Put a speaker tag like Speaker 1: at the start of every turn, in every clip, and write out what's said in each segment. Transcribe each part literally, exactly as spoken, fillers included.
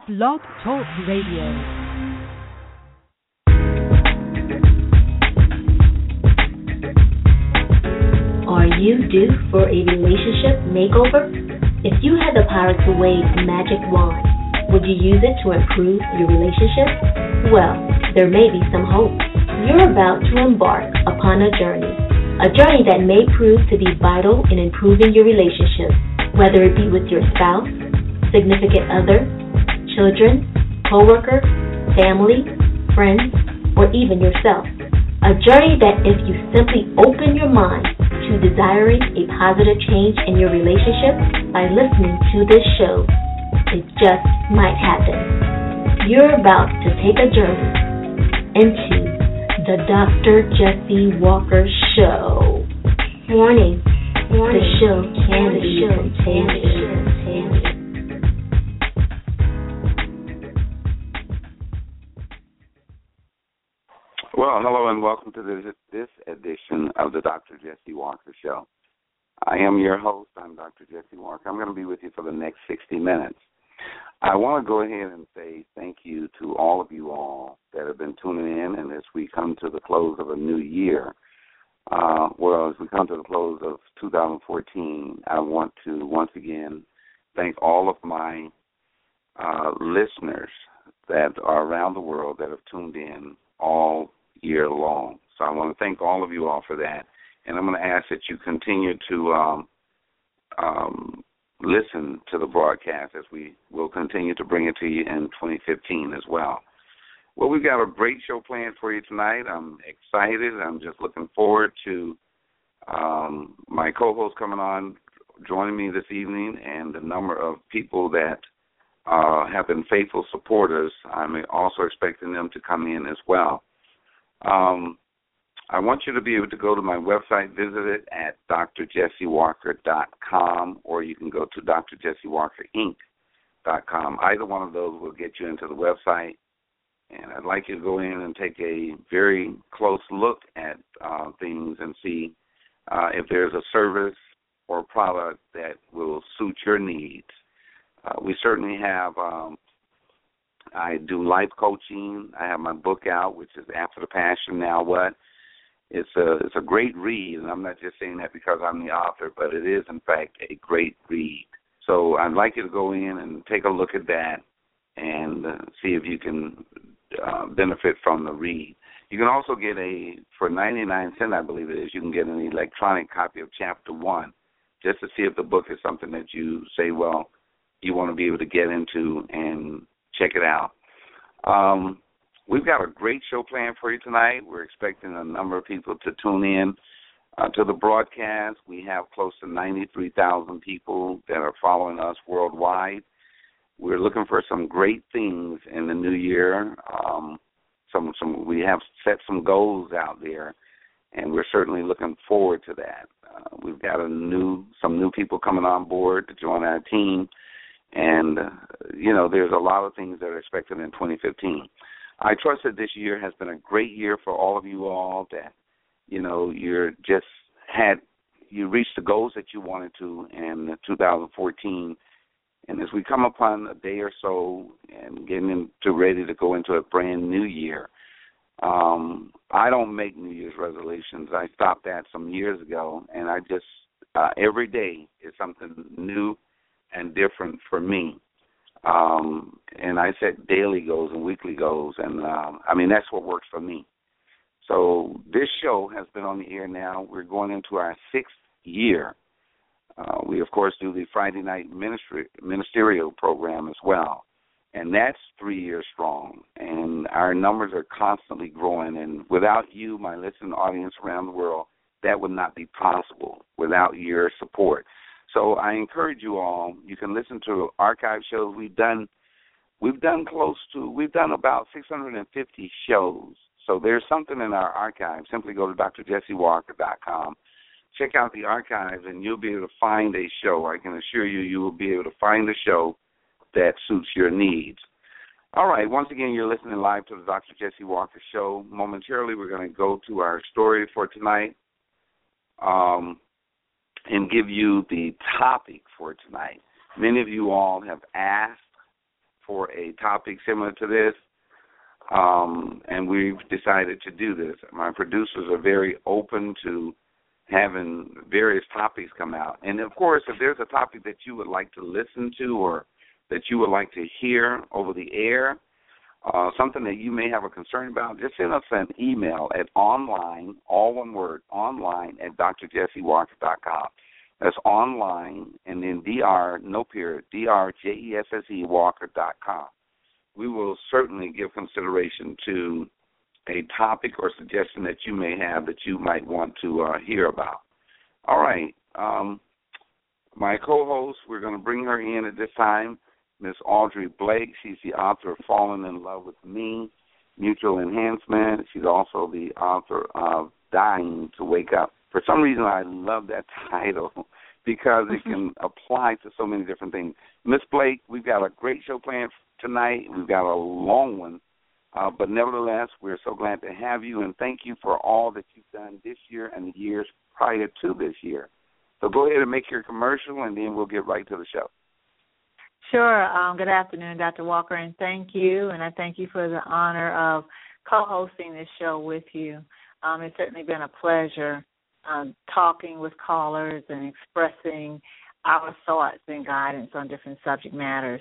Speaker 1: Blog Talk Radio.
Speaker 2: Are you due for a relationship makeover? If you had the power to wave a magic wand, would you use it to improve your relationship? Well, there may be some hope. You're about to embark upon a journey, a journey that may prove to be vital in improving your relationship, whether it be with your spouse, significant other, children, co-worker, family, friends, or even yourself. A journey that if you simply open your mind to desiring a positive change in your relationship by listening to this show, it just might happen. You're about to take a journey into the Doctor Jesse Walker Show. Warning, Warning. The show can be contagious.
Speaker 3: Well, hello and welcome to this, this edition of the Doctor Jesse Walker Show. I am your host. I'm Doctor Jesse Walker. I'm going to be with you for the next sixty minutes. I want to go ahead and say thank you to all of you all that have been tuning in, and as we come to the close of a new year, uh, well, as we come to the close of two thousand fourteen, I want to once again thank all of my uh, listeners that are around the world that have tuned in all year long. So I want to thank all of you all for that. And I'm going to ask that you continue to um, um, listen to the broadcast as we will continue to bring it to you in twenty fifteen as well. Well, we've got a great show planned for you tonight. I'm excited. I'm just looking forward to um, my co-host coming on, joining me this evening, and the number of people that uh, have been faithful supporters. I'm also expecting them to come in as well. Um, I want you to be able to go to my website, visit it at d r jesse walker dot com, or you can go to d r jesse walker inc dot com. Either one of those will get you into the website, and I'd like you to go in and take a very close look at uh, things and see uh, if there's a service or product that will suit your needs. Uh, we certainly have um, I do life coaching. I have my book out, which is After the Passion, Now What? It's a it's a great read, and I'm not just saying that because I'm the author, but it is, in fact, a great read. So I'd like you to go in and take a look at that and uh, see if you can uh, benefit from the read. You can also get a, for ninety-nine cents, I believe it is, you can get an electronic copy of Chapter one just to see if the book is something that you say, well, you want to be able to get into and check it out. Um, we've got a great show planned for you tonight. We're expecting a number of people to tune in uh, to the broadcast. We have close to ninety-three thousand people that are following us worldwide. We're looking for some great things in the new year. Um, some, some, we have set some goals out there, and we're certainly looking forward to that. Uh, we've got a new, some new people coming on board to join our team. And, uh, you know, there's a lot of things that are expected in twenty fifteen. I trust that this year has been a great year for all of you all, that, you know, you're just had, you reached the goals that you wanted to in two thousand fourteen. And as we come upon a day or so and getting into ready to go into a brand new year, um, I don't make New Year's resolutions. I stopped that some years ago, and I just, uh, every day is something new and different for me. Um, and I set daily goals and weekly goals, and um, I mean, that's what works for me. So this show has been on the air now. We're going into our sixth year. Uh, we, of course, do the Friday night ministry, ministerial program as well, and that's three years strong, and our numbers are constantly growing, and without you, my listening audience around the world, that would not be possible without your support. So I encourage you all, you can listen to archive shows. We've done we've done close to, we've done about six hundred fifty shows. So there's something in our archive. Simply go to d r jesse walker dot com. Check out the archives, and you'll be able to find a show. I can assure you, you will be able to find a show that suits your needs. All right, once again, you're listening live to the Doctor Jesse Walker Show. Momentarily, we're going to go to our story for tonight. Um, and give you the topic for tonight. Many of you all have asked for a topic similar to this, um, and we've decided to do this. My producers are very open to having various topics come out. And, of course, if there's a topic that you would like to listen to or that you would like to hear over the air, uh, something that you may have a concern about, just send us an email at online, all one word, online at d r jesse walker dot com. That's online, and then dr, no period, D R J E S S E Walker dot com. We will certainly give consideration to a topic or suggestion that you may have that you might want to uh, hear about. All right. Um, my co-host, we're going to bring her in at this time, Miss Audrey Blake. She's the author of Falling in Love with Me, Mutual Enhancement. She's also the author of Dying to Wake Up. For some reason, I love that title because it can apply to so many different things. Miss Blake, we've got a great show planned tonight. We've got a long one, uh, but nevertheless, we're so glad to have you, and thank you for all that you've done this year and the years prior to this year. So go ahead and make your commercial, and then we'll get right to the show.
Speaker 4: Sure. Um, good afternoon, Doctor Walker, and thank you, and I thank you for the honor of co-hosting this show with you. Um, it's certainly been a pleasure um, talking with callers and expressing our thoughts and guidance on different subject matters.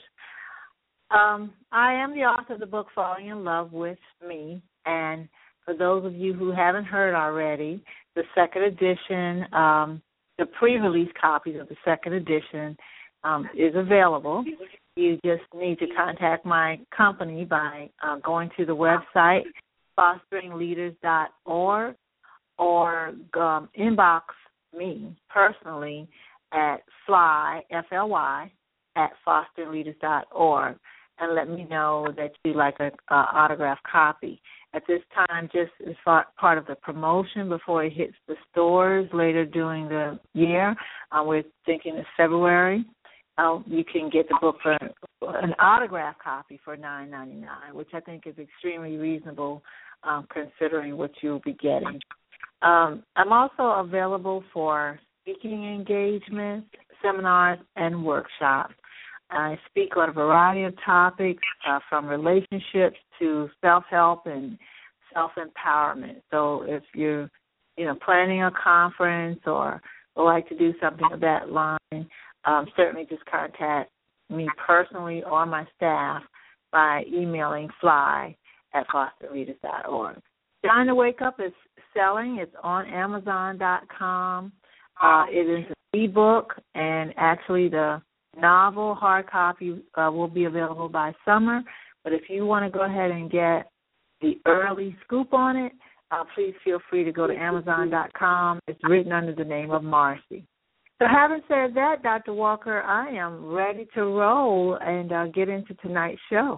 Speaker 4: Um, I am the author of the book Falling in Love with Me, and for those of you who haven't heard already, the second edition, um, the pre-release copies of the second edition um, is available. You just need to contact my company by uh, going to the website, fostering leaders dot org, or um, inbox me personally at fly, F L Y, at fostering leaders dot org, and let me know that you'd like an autographed copy. At this time, just as far, part of the promotion before it hits the stores later during the year, uh, we're thinking it's February, uh, you can get the book for an autographed copy for nine ninety-nine, which I think is extremely reasonable um, considering what you'll be getting. Um, I'm also available for speaking engagements, seminars, and workshops. I speak on a variety of topics, uh, from relationships to self-help and self-empowerment. So if you're, you know, planning a conference or would like to do something of that line, um, certainly just contact me personally or my staff by emailing fly at foster leaders dot org. Dying to Wake Up is selling. It's on amazon dot com. Uh, it is an ebook, and actually the novel hard copy uh, will be available by summer. But if you want to go ahead and get the early scoop on it, uh, please feel free to go to amazon dot com. It's written under the name of Marcy. So having said that, Doctor Walker, I am ready to roll and uh, get into tonight's show.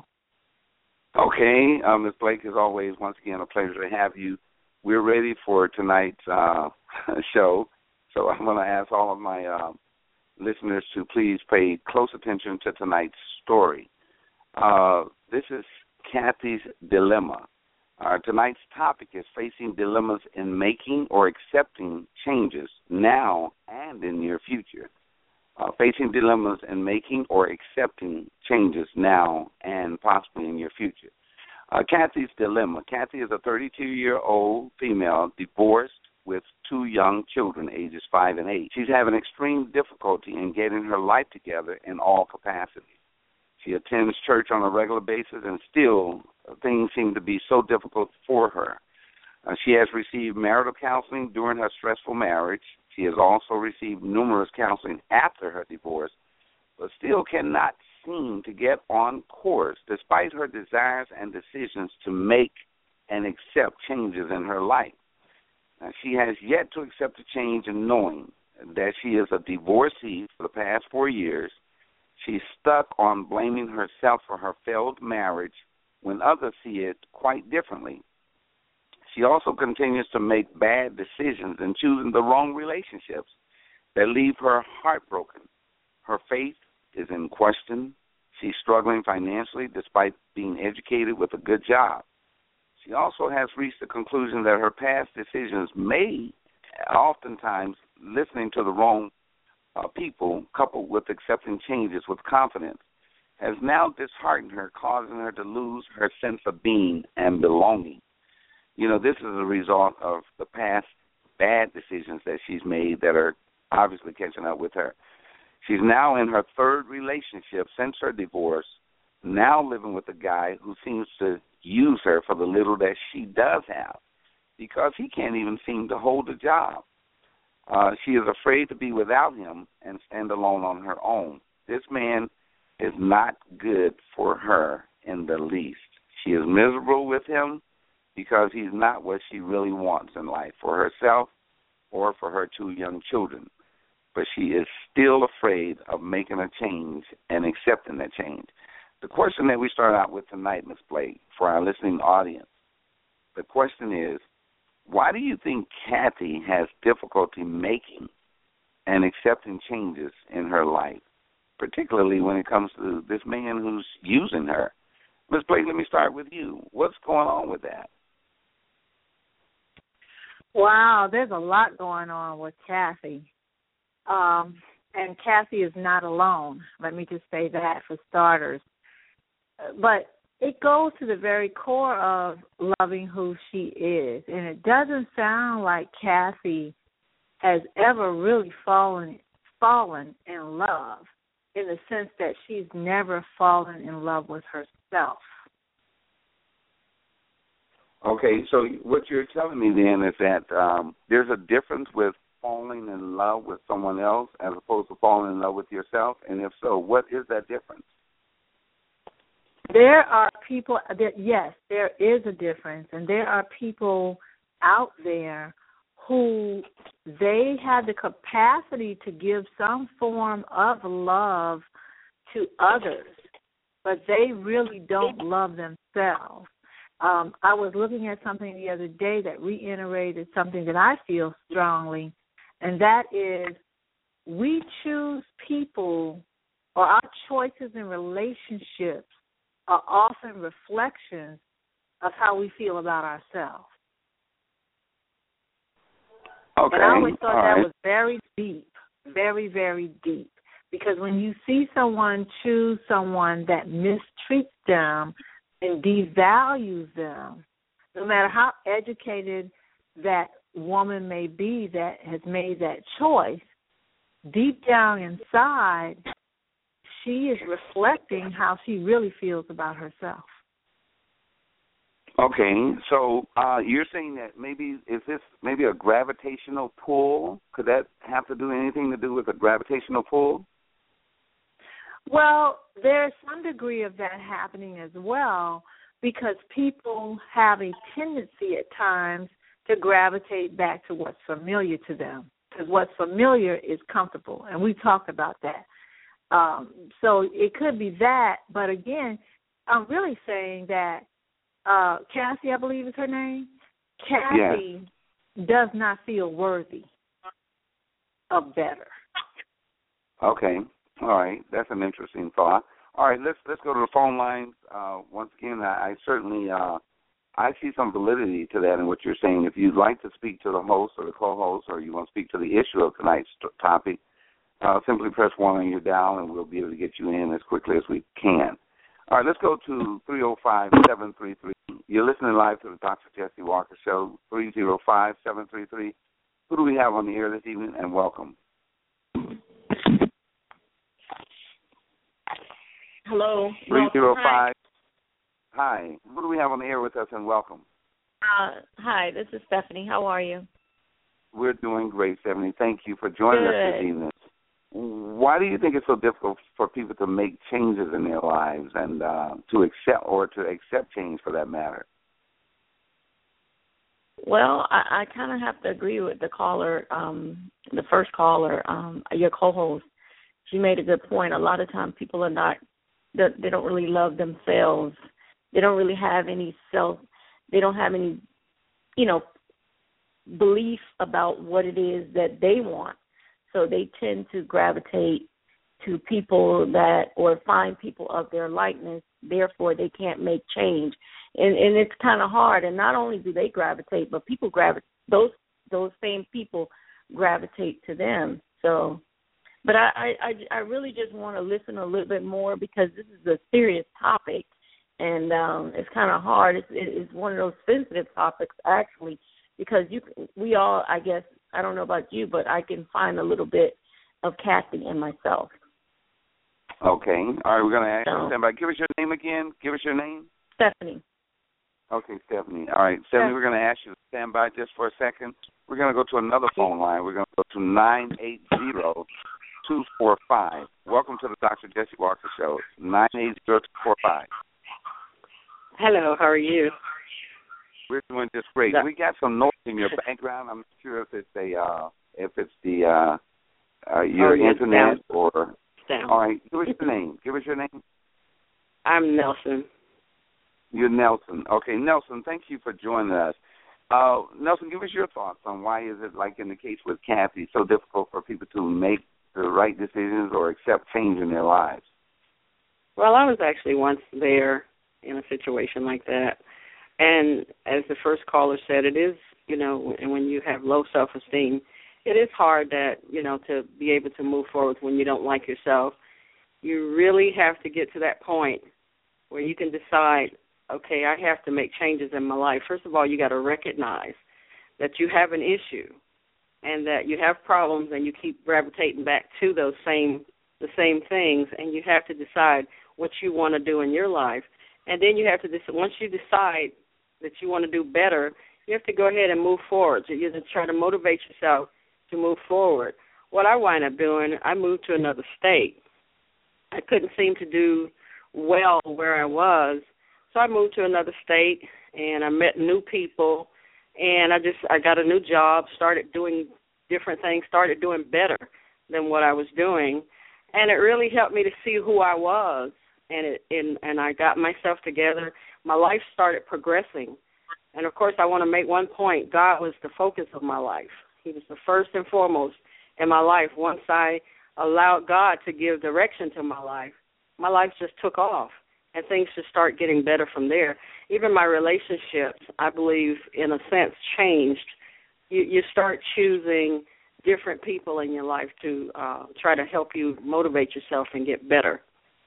Speaker 3: Okay. Uh, Miz Blake, as always, once again, a pleasure to have you. We're ready for tonight's uh, show. So I'm going to ask all of my uh, listeners to please pay close attention to tonight's story. Uh, this is Kathy's Dilemma. Uh, tonight's topic is facing dilemmas in making or accepting changes now and in your future. Uh, facing dilemmas in making or accepting changes now and possibly in your future. Uh, Kathy's Dilemma. Kathy is a thirty-two-year-old female, divorced with two young children, ages five and eight. She's having extreme difficulty in getting her life together in all capacities. She attends church on a regular basis, and still things seem to be so difficult for her. Uh, she has received marital counseling during her stressful marriage. She has also received numerous counseling after her divorce, but still cannot seem to get on course despite her desires and decisions to make and accept changes in her life. Now, she has yet to accept a change in knowing that she is a divorcee for the past four years. She's stuck on blaming herself for her failed marriage when others see it quite differently. She also continues to make bad decisions and choosing the wrong relationships that leave her heartbroken. Her faith is in question. She's struggling financially despite being educated with a good job. She also has reached the conclusion that her past decisions may, oftentimes, listening to the wrong uh, people, coupled with accepting changes with confidence, has now disheartened her, causing her to lose her sense of being and belonging. You know, this is a result of the past bad decisions that she's made that are obviously catching up with her. She's now in her third relationship since her divorce, now living with a guy who seems to use her for the little that she does have because he can't even seem to hold a job. Uh, she is afraid to be without him and stand alone on her own. This man is not good for her in the least. She is miserable with him because he's not what she really wants in life for herself or for her two young children. But she is still afraid of making a change and accepting that change. The question that we start out with tonight, Miz Blake, for our listening audience, the question is, why do you think Kathy has difficulty making and accepting changes in her life, particularly when it comes to this man who's using her? Miz Blake, let me start with you. What's going on with that?
Speaker 4: Wow, there's a lot going on with Kathy. Um, and Kathy is not alone. Let me just say that for starters. But it goes to the very core of loving who she is. And it doesn't sound like Kathy has ever really fallen fallen in love in the sense that she's never fallen in love with herself.
Speaker 3: Okay, so what you're telling me then is that um, there's a difference with falling in love with someone else as opposed to falling in love with yourself? And if so, what is that difference?
Speaker 4: There are people that, yes, there is a difference, and there are people out there who they have the capacity to give some form of love to others, but they really don't love themselves. Um, I was looking at something the other day that reiterated something that I feel strongly, and that is we choose people, or our choices in relationships are often reflections of how we feel about ourselves.
Speaker 3: Okay.
Speaker 4: And I always thought
Speaker 3: All
Speaker 4: that
Speaker 3: right.
Speaker 4: was very deep, very, very deep. Because when you see someone choose someone that mistreats them and devalues them, no matter how educated that woman may be that has made that choice, deep down inside, she is reflecting how she really feels about herself.
Speaker 3: Okay, so uh, you're saying that maybe, is this maybe a gravitational pull? Could that have to do anything to do with a gravitational pull?
Speaker 4: Well, there's some degree of that happening as well, because people have a tendency at times to gravitate back to what's familiar to them, because what's familiar is comfortable, and we talked about that. Um, so it could be that, but again, I'm really saying that uh, Cassie, I believe is her name, Cassie yes. does not feel worthy of better.
Speaker 3: Okay. All right, that's an interesting thought. All right, let's let's go to the phone lines. Uh, once again, I, I certainly uh, I see some validity to that in what you're saying. If you'd like to speak to the host or the co-host, or you want to speak to the issue of tonight's topic, uh, simply press one on your dial, and we'll be able to get you in as quickly as we can. All right, let's go to three oh five, seven three three. You're listening live to the Doctor Jesse Walker Show, three oh five, seven three three. Who do we have on the air this evening, and welcome?
Speaker 5: Hello.
Speaker 3: three oh five. Hi. Who do we have on the air with us, and welcome?
Speaker 5: Uh, hi, this is Stephanie. How are you?
Speaker 3: We're doing great, Stephanie. Thank you for joining
Speaker 5: Good.
Speaker 3: us this evening. Why do you think it's so difficult for people to make changes in their lives and uh, to accept or to accept change for that matter?
Speaker 5: Well, I, I kind of have to agree with the caller, um, the first caller, um, your co-host. She made a good point. A lot of times people are not, they don't really love themselves. They don't really have any self, they don't have any, you know, belief about what it is that they want. So they tend to gravitate to people that, or find people of their likeness, therefore they can't make change. And and it's kind of hard. And not only do they gravitate, but people gravitate, those those same people gravitate to them. So But I, I, I really just want to listen a little bit more because this is a serious topic, and um, it's kind of hard. It's, it's one of those sensitive topics, actually, because you we all, I guess, I don't know about you, but I can find a little bit of Kathy in myself.
Speaker 3: Okay. All right, we're going to ask
Speaker 5: So,
Speaker 3: you, stand by. Give us your name again. Give us your name.
Speaker 5: Stephanie.
Speaker 3: Okay, Stephanie. All right, Stephanie, we're going to ask you to stand by just for a second. We're going to go to another phone line. We're going to go to nine eight zero, two four five. Welcome to the Doctor Jesse Walker Show, nine eight zero, two four five.
Speaker 6: Hello, how are you?
Speaker 3: We're doing just great.
Speaker 6: Yeah.
Speaker 3: We got some noise in your background. I'm not sure if it's a uh, if it's the uh, uh, your
Speaker 6: oh, yes,
Speaker 3: internet
Speaker 6: down.
Speaker 3: or.
Speaker 6: Down.
Speaker 3: All right, give us your name. Give us your name.
Speaker 6: I'm Nelson.
Speaker 3: You're Nelson. Okay, Nelson, thank you for joining us. Uh, Nelson, give us your thoughts on why is it, like in the case with Kathy, so difficult for people to make the right decisions or accept change in their lives?
Speaker 6: Well, I was actually once there in a situation like that. And as the first caller said, it is, you know, and when you have low self-esteem, it is hard that, you know, to be able to move forward when you don't like yourself. You really have to get to that point where you can decide, okay, I have to make changes in my life. First of all, you got to recognize that you have an issue and that you have problems and you keep gravitating back to those same the same things, and you have to decide what you want to do in your life. And then you have to, once you decide that you want to do better, you have to go ahead and move forward. So you just try to motivate yourself to move forward. What I wind up doing, I moved to another state. I couldn't seem to do well where I was, so I moved to another state, and I met new people, and I just I got a new job, started doing different things, started doing better than what I was doing, and it really helped me to see who I was, and it and, and I got myself together. My life started progressing, and of course I want to make one point. God was the focus of my life. He was the first and foremost in my life. Once I allowed God to give direction to my life, my life just took off, and things just start getting better from there. Even my relationships, I believe, in a sense, changed. You, you start choosing different people in your life to uh, try to help you motivate yourself and get better.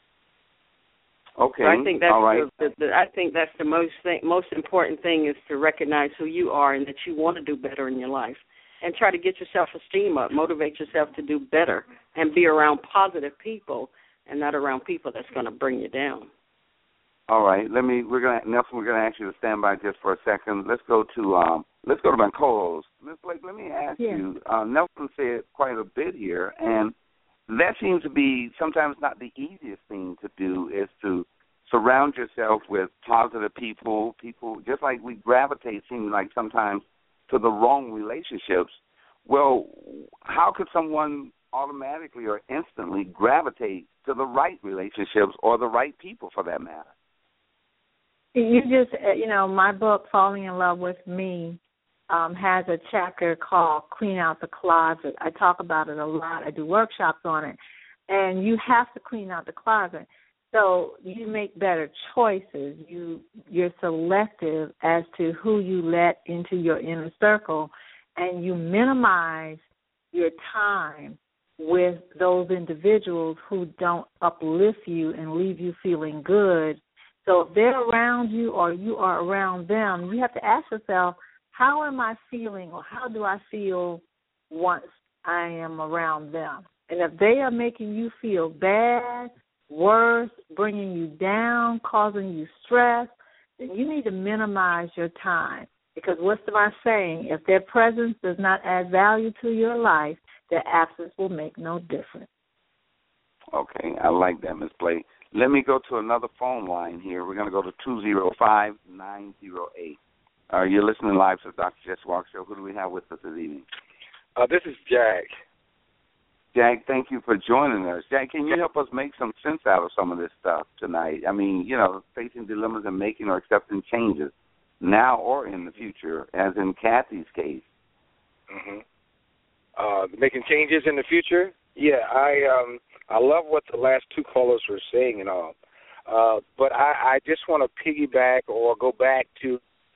Speaker 3: Okay,
Speaker 6: so I think that's
Speaker 3: all right.
Speaker 6: the, the, the, I think that's the most thing, most important thing is to recognize who you are and that you want to do better in your life, and try to get your self-esteem up, motivate yourself to do better, and be around positive people and not around people that's going to bring you down.
Speaker 3: All right, let me. We're gonna Nelson. We're gonna ask you to stand by just for a second. Let's go to um. Let's go to my co-host. Miz Blake, let me ask
Speaker 4: yeah.
Speaker 3: you. Uh, Nelson said quite a bit here, and that seems to be sometimes not the easiest thing to do. Is to surround yourself with positive people. People just like we gravitate, seems like sometimes to the wrong relationships. Well, how could someone automatically or instantly gravitate to the right relationships or the right people for that matter?
Speaker 4: You just, you know, my book, Falling in Love with Me, um, has a chapter called Clean Out the Closet. I talk about it a lot. I do workshops on it. And you have to clean out the closet. So you make better choices. You, you're selective as to who you let into your inner circle, and you minimize your time with those individuals who don't uplift you and leave you feeling good. So if they're around you or you are around them, you have to ask yourself, how am I feeling or how do I feel once I am around them? And if they are making you feel bad, worse, bringing you down, causing you stress, then you need to minimize your time. Because what's my saying? If their presence does not add value to your life, their absence will make no difference.
Speaker 3: Okay, I like that, Miz Blake. Let me go to another phone line here. We're going to go to two zero five, nine zero eight. Uh, you're listening live to the Doctor Jesse Walker Show. Who do we have with us this evening?
Speaker 7: Uh, this is Jack.
Speaker 3: Jack, thank you for joining us. Jack, can you help us make some sense out of some of this stuff tonight? I mean, you know, facing dilemmas and making or accepting changes now or in the future, as in Kathy's case.
Speaker 7: Mm-hmm. Uh, making changes in the future? Yeah, I um, I love what the last two callers were saying and all. Uh, but I, I just want to piggyback or go back to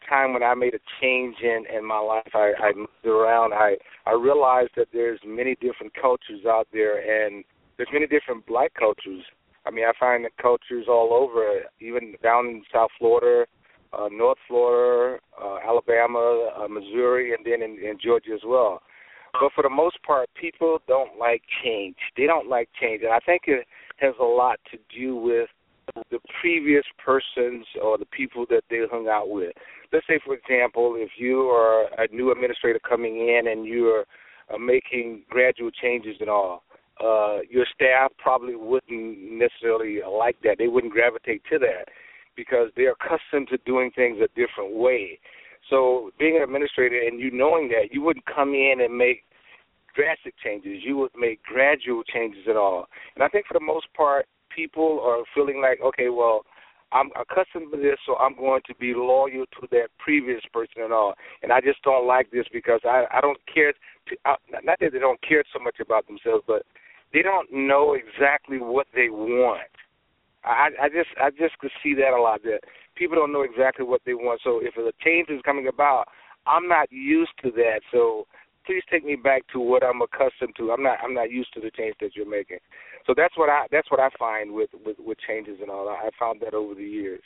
Speaker 7: time when I made a change in, in my life, I, I moved around, I, I realized that there's many different cultures out there, and there's many different black cultures. I mean, I find the cultures all over, even down in South Florida, uh, North Florida, uh, Alabama, uh, Missouri, and then in, in Georgia as well. But for the most part, people don't like change. They don't like change, and I think it has a lot to do with the previous persons or the people that they hung out with. Let's say, for example, if you are a new administrator coming in and you are uh, making gradual changes and all, uh, your staff probably wouldn't necessarily like that. They wouldn't gravitate to that because they're accustomed to doing things a different way. So being an administrator and you knowing that, you wouldn't come in and make drastic changes. You would make gradual changes and all. And I think for the most part, people are feeling like, okay, well, I'm accustomed to this, so I'm going to be loyal to that previous person and all. And I just don't like this because I, I don't care. To, I, not that they don't care so much about themselves, but they don't know exactly what they want. I, I just I just could see that a lot, that people don't know exactly what they want. So if a change is coming about, I'm not used to that. So please take me back to what I'm accustomed to. I'm not I'm not used to the change that you're making. So that's what I that's what I find with, with, with changes and all. I found that over the years.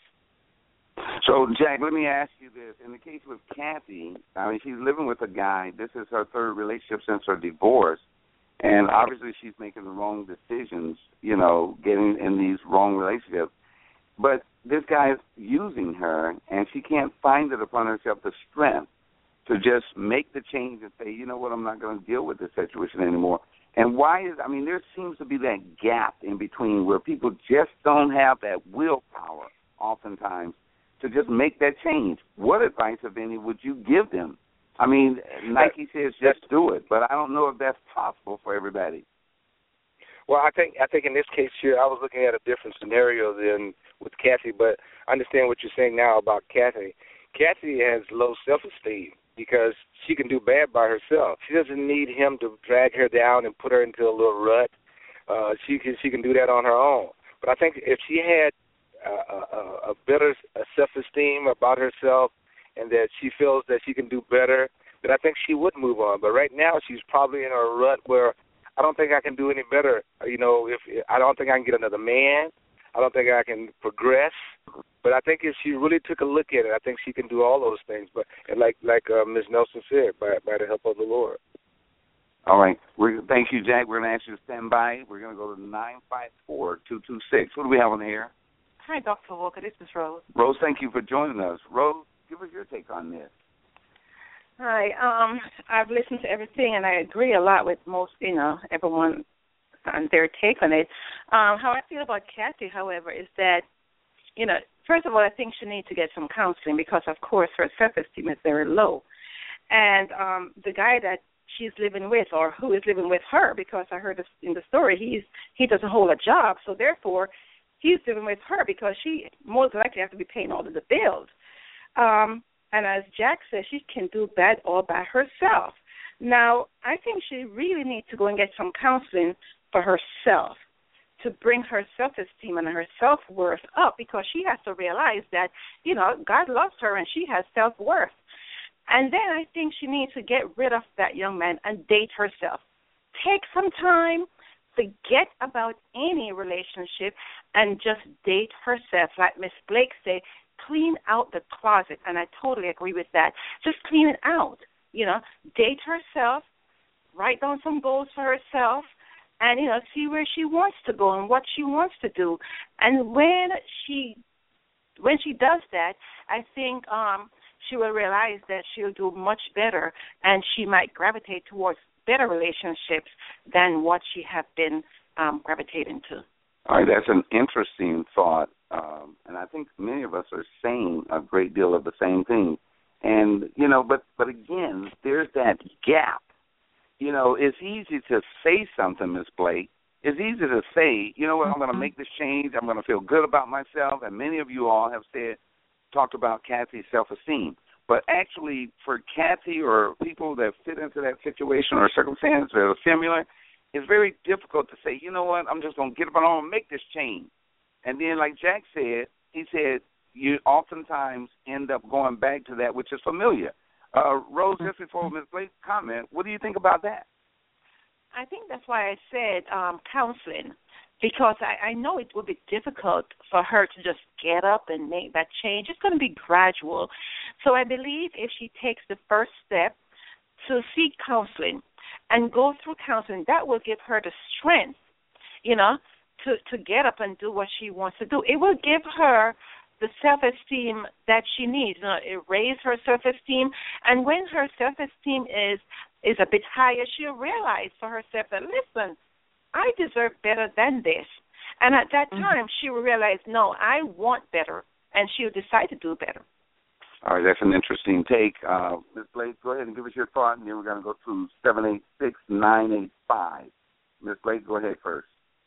Speaker 3: So, Jack, let me ask you this. In the case with Kathy, I mean, she's living with a guy. This is her third relationship since her divorce. And obviously she's making the wrong decisions, you know, getting in these wrong relationships. But this guy is using her, and she can't find it upon herself the strength to just make the change and say, you know what, I'm not going to deal with this situation anymore. And why is, I mean, there seems to be that gap in between where people just don't have that willpower oftentimes to just make that change. What advice, if any, would you give them? I mean, Nike says just do it, but I don't know if that's possible for everybody.
Speaker 7: Well, I think I think in this case here, I was looking at a different scenario than with Kathy, but I understand what you're saying now about Kathy. Kathy has low self-esteem because she can do bad by herself. She doesn't need him to drag her down and put her into a little rut. Uh, she can she can do that on her own. But I think if she had a, a, a better self-esteem about herself, and that she feels that she can do better, then I think she would move on. But right now she's probably in a rut where I don't think I can do any better. You know, if I don't think I can get another man. I don't think I can progress. But I think if she really took a look at it, I think she can do all those things. But and like like uh, Miz Nelson said, by by the help of the Lord.
Speaker 3: All right. We're, thank you, Jack. We're going to ask you to stand by. We're going to go to nine five four, two two six. What do we have on the air?
Speaker 8: Hi, Doctor Walker. This is Rose.
Speaker 3: Rose, thank you for joining us. Rose, give us your take on this.
Speaker 8: Hi. Um, I've listened to everything, and I agree a lot with most, you know, everyone on their take on it. Um, how I feel about Kathy, however, is that, you know, first of all, I think she needs to get some counseling because, of course, her self-esteem is very low. And um, the guy that she's living with or who is living with her, because I heard this in the story, he's he doesn't hold a job, so therefore he's living with her because she most likely has to be paying all of the bills. Um, and as Jack said, she can do that all by herself. Now, I think she really needs to go and get some counseling for herself to bring her self-esteem and her self-worth up, because she has to realize that, you know, God loves her and she has self-worth. And then I think she needs to get rid of that young man and date herself. Take some time, forget about any relationship, and just date herself. Like Miss Blake said, clean out the closet, and I totally agree with that. Just clean it out, you know, date herself, write down some goals for herself, and, you know, see where she wants to go and what she wants to do. And when she when she does that, I think um, she will realize that she'll do much better, and she might gravitate towards better relationships than what she had been um, gravitating to.
Speaker 3: All right, that's an interesting thought, um, and I think many of us are saying a great deal of the same thing. And, you know, but, but again, there's that gap. You know, it's easy to say something, Miss Blake. It's easy to say, you know what, I'm going to make this change. I'm going to feel good about myself. And many of you all have said, talked about Kathy's self-esteem. But actually, for Kathy or people that fit into that situation or circumstance that are similar, it's very difficult to say, you know what, I'm just going to get up and I'm going to make this change. And then, like Jack said, he said, you oftentimes end up going back to that which is familiar. Uh, Rose, just before Miz Blake comment, what do you think about that?
Speaker 8: I think that's why I said um, counseling, because I, I know it would be difficult for her to just get up and make that change. It's going to be gradual. So I believe if she takes the first step to seek counseling and go through counseling, that will give her the strength, you know, to, to get up and do what she wants to do. It will give her the self-esteem that she needs. You know, it raise her self-esteem, and when her self-esteem is is a bit higher, she'll realize for herself that, listen, I deserve better than this. And at that time, she will realize, no, I want better, and she'll decide to do better.
Speaker 3: All right, that's an interesting take. Uh, Miz Blake, go ahead and give us your thought, and then we're going to go to seven eight six, nine eight five. Miz Blake, go ahead first.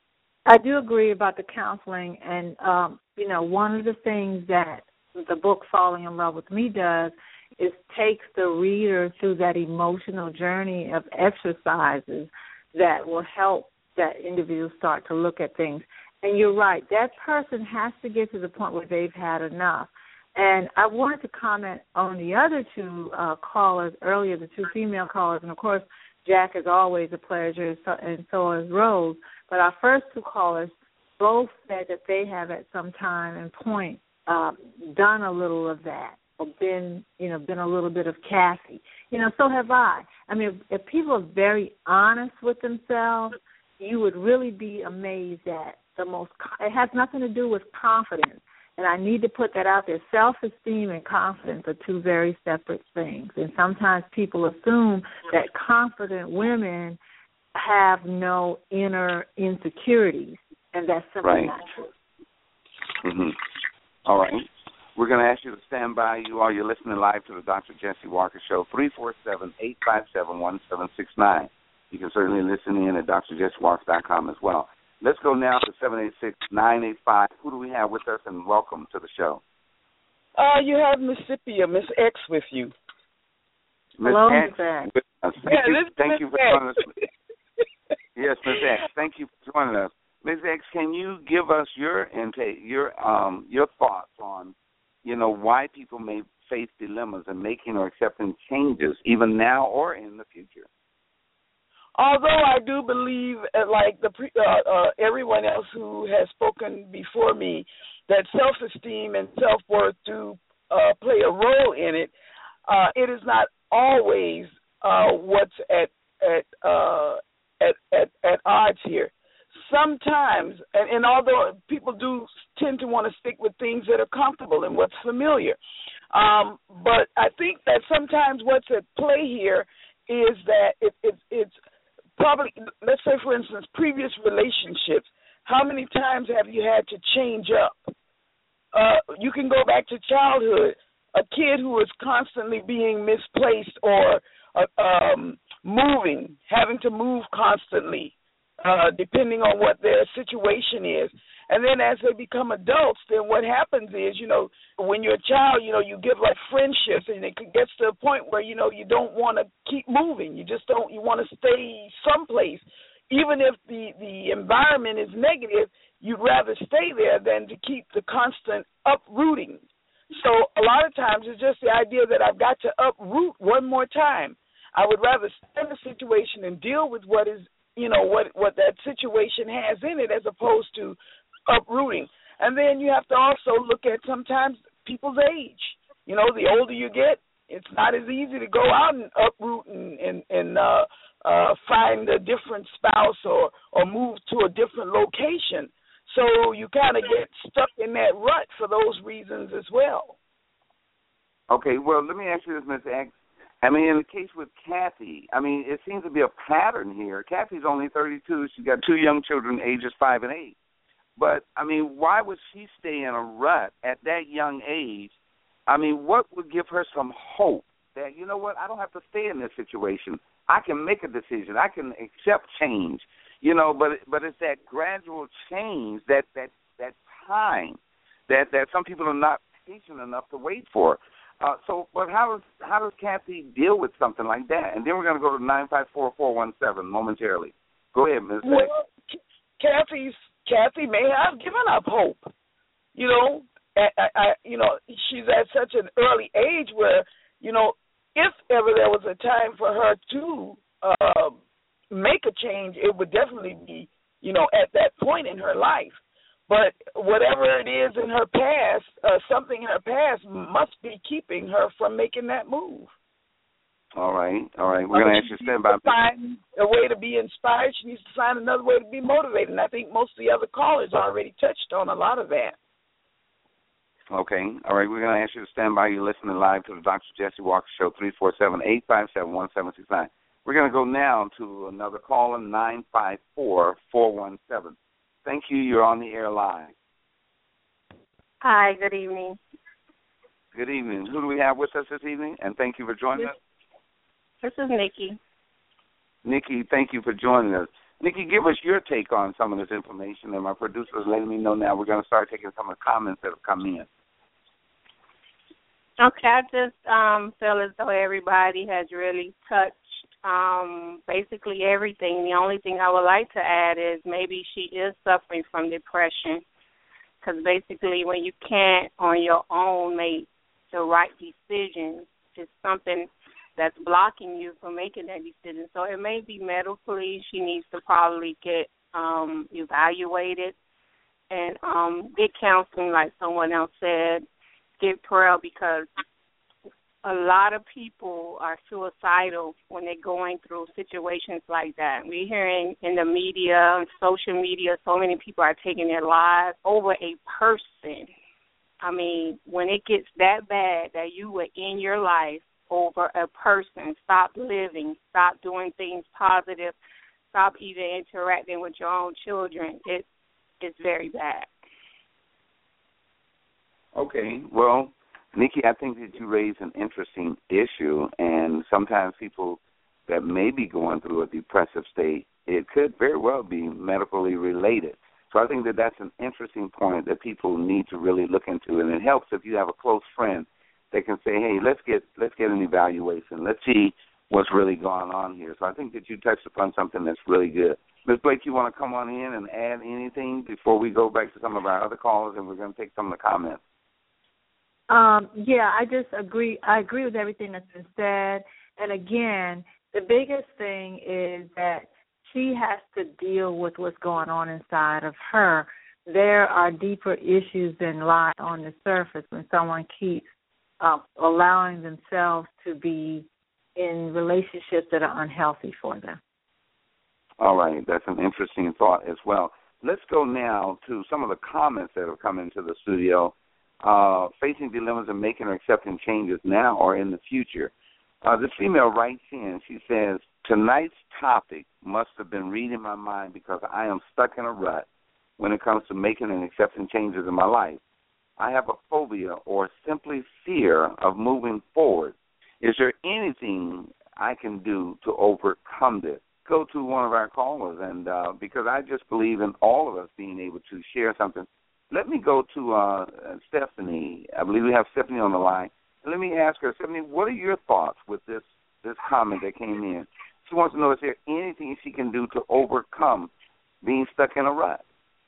Speaker 4: I do agree about the counseling, and, um, you know, one of the things that the book Falling in Love with Me does is takes the reader through that emotional journey of exercises that will help that individual start to look at things. And you're right, that person has to get to the point where they've had enough. And I wanted to comment on the other two uh, callers earlier, the two female callers, and, of course, Jack is always a pleasure, and so, and so is Rose. But our first two callers both said that they have at some time and point um, done a little of that, or been, you know, been a little bit of Kathy. You know, so have I. I mean, if, if people are very honest with themselves, you would really be amazed at the most. It has nothing to do with confidence, and I need to put that out there. Self-esteem and confidence are two very separate things, and sometimes people assume that confident women have no inner insecurities, and that's simply
Speaker 3: right.
Speaker 4: not true.
Speaker 3: Mm-hmm. All right. We're going to ask you to stand by. You all, you're listening live to the Doctor Jesse Walker Show, three four seven, eight five seven, one seven six nine. You can certainly listen in at D R jesse walker dot com as well. Let's go now to seven eight six, nine eight five. Who do we have with us, and welcome to the show?
Speaker 9: Uh, you have Miss Scipia, Miss X with you.
Speaker 3: Miss
Speaker 4: Hello,
Speaker 3: X.
Speaker 4: Miss X.
Speaker 3: Thank
Speaker 9: Yeah,
Speaker 3: you,
Speaker 9: this is
Speaker 3: thank
Speaker 9: Miss
Speaker 3: you for
Speaker 9: X.
Speaker 3: joining us. Yes, Miss X. Thank you for joining us. Miss X, can you give us your intake, your um, your thoughts on, you know, why people may face dilemmas in making or accepting changes, even now or in the future?
Speaker 9: Although I do believe, uh, like the pre, uh, uh, everyone else who has spoken before me, that self-esteem and self-worth do uh, play a role in it, uh, it is not always uh, what's at at, uh, at at at odds here. Sometimes, and, and although people do tend to want to stick with things that are comfortable and what's familiar, um, but I think that sometimes what's at play here is that it, it, it's probably, let's say, for instance, previous relationships. How many times have you had to change up? Uh, you can go back to childhood. A kid who is constantly being misplaced or uh, um, moving, having to move constantly, uh, depending on what their situation is. And then as they become adults, then what happens is, you know, when you're a child, you know, you give like friendships, and it gets to a point where, you know, you don't want to keep moving. You just don't, you want to stay someplace. Even if the, the environment is negative, you'd rather stay there than to keep the constant uprooting. So a lot of times it's just the idea that I've got to uproot one more time. I would rather stay in the situation and deal with what is, you know, what, what that situation has in it, as opposed to uprooting. And then you have to also look at sometimes people's age. You know, the older you get, it's not as easy to go out and uproot and, and, and uh, uh, find a different spouse or, or move to a different location. So you kind of get stuck in that rut for those reasons as well.
Speaker 3: Okay, well, let me ask you this, Miz X. I mean, in the case with Kathy, I mean, it seems to be a pattern here. Kathy's only thirty-two. She's got two young children, ages five and eight. But, I mean, why would she stay in a rut at that young age? I mean, what would give her some hope that, you know what, I don't have to stay in this situation. I can make a decision. I can accept change. You know, but but it's that gradual change, that that, that time that, that some people are not patient enough to wait for. Uh, so, but how does how does Kathy deal with something like that? And then we're going to go to nine five four, four one seven momentarily. Go ahead, Miz
Speaker 9: Well, Kathy's Kathy may have given up hope. You know, I, I, I, you know, she's at such an early age where, you know, if ever there was a time for her to uh, make a change, it would definitely be, you know, at that point in her life. But whatever it is in her past, uh, something in her past must be keeping her from making that move.
Speaker 3: All right, all right. We're going to ask you to stand by.
Speaker 9: Find a way to be inspired. She needs to find another way to be motivated. And I think most of the other callers already touched on a lot of that.
Speaker 3: Okay, all right. We're going to ask you to stand by. You're listening live to the Doctor Jesse Walker Show, three four seven, eight five seven, one seven six nine. We're going to go now to another caller, nine five four, four one seven. Thank you. You're on the air live.
Speaker 10: Hi, good evening.
Speaker 3: Good evening. Who do we have with us this evening? And thank you for joining us.
Speaker 10: This is Nikki.
Speaker 3: Nikki, thank you for joining us. Nikki, give us your take on some of this information, and my producer is letting me know now we're going to start taking some of the comments that have come in.
Speaker 10: Okay, I just um, feel as though everybody has really touched um, basically everything. The only thing I would like to add is maybe she is suffering from depression, because basically when you can't on your own make the right decisions, it's something that's blocking you from making that decision. So it may be medically. She needs to probably get um, evaluated and um, get counseling, like someone else said, get prayer, because a lot of people are suicidal when they're going through situations like that. We're hearing in the media, on social media, so many people are taking their lives over a person. I mean, when it gets that bad that you were in your life over a person, stop living, stop doing things positive, stop even interacting with your own children. It, it's very bad.
Speaker 3: Okay, well, Nikki, I think that you raise an interesting issue, and sometimes people that may be going through a depressive state, it could very well be medically related. So I think that that's an interesting point that people need to really look into, and it helps if you have a close friend that can say, hey, let's get let's get an evaluation. Let's see what's really going on here. So I think that you touched upon something that's really good. Miz Blake, you want to come on in and add anything before we go back to some of our other callers, and we're going to take some of the comments?
Speaker 4: Um, yeah, I just agree. I agree with everything that's been said. And again, the biggest thing is that she has to deal with what's going on inside of her. There are deeper issues than lie on the surface when someone keeps uh, allowing themselves to be in relationships that are unhealthy for them.
Speaker 3: All right, that's an interesting thought as well. Let's go now to some of the comments that have come into the studio. Uh, facing dilemmas and making or accepting changes now or in the future. Uh, this female writes in, she says, tonight's topic must have been reading my mind because I am stuck in a rut when it comes to making and accepting changes in my life. I have a phobia or simply fear of moving forward. Is there anything I can do to overcome this? Go to one of our callers, and uh, because I just believe in all of us being able to share something. Let me go to uh, Stephanie. I believe we have Stephanie on the line. Let me ask her, Stephanie, what are your thoughts with this, this comment that came in? She wants to know, is there anything she can do to overcome being stuck in a rut?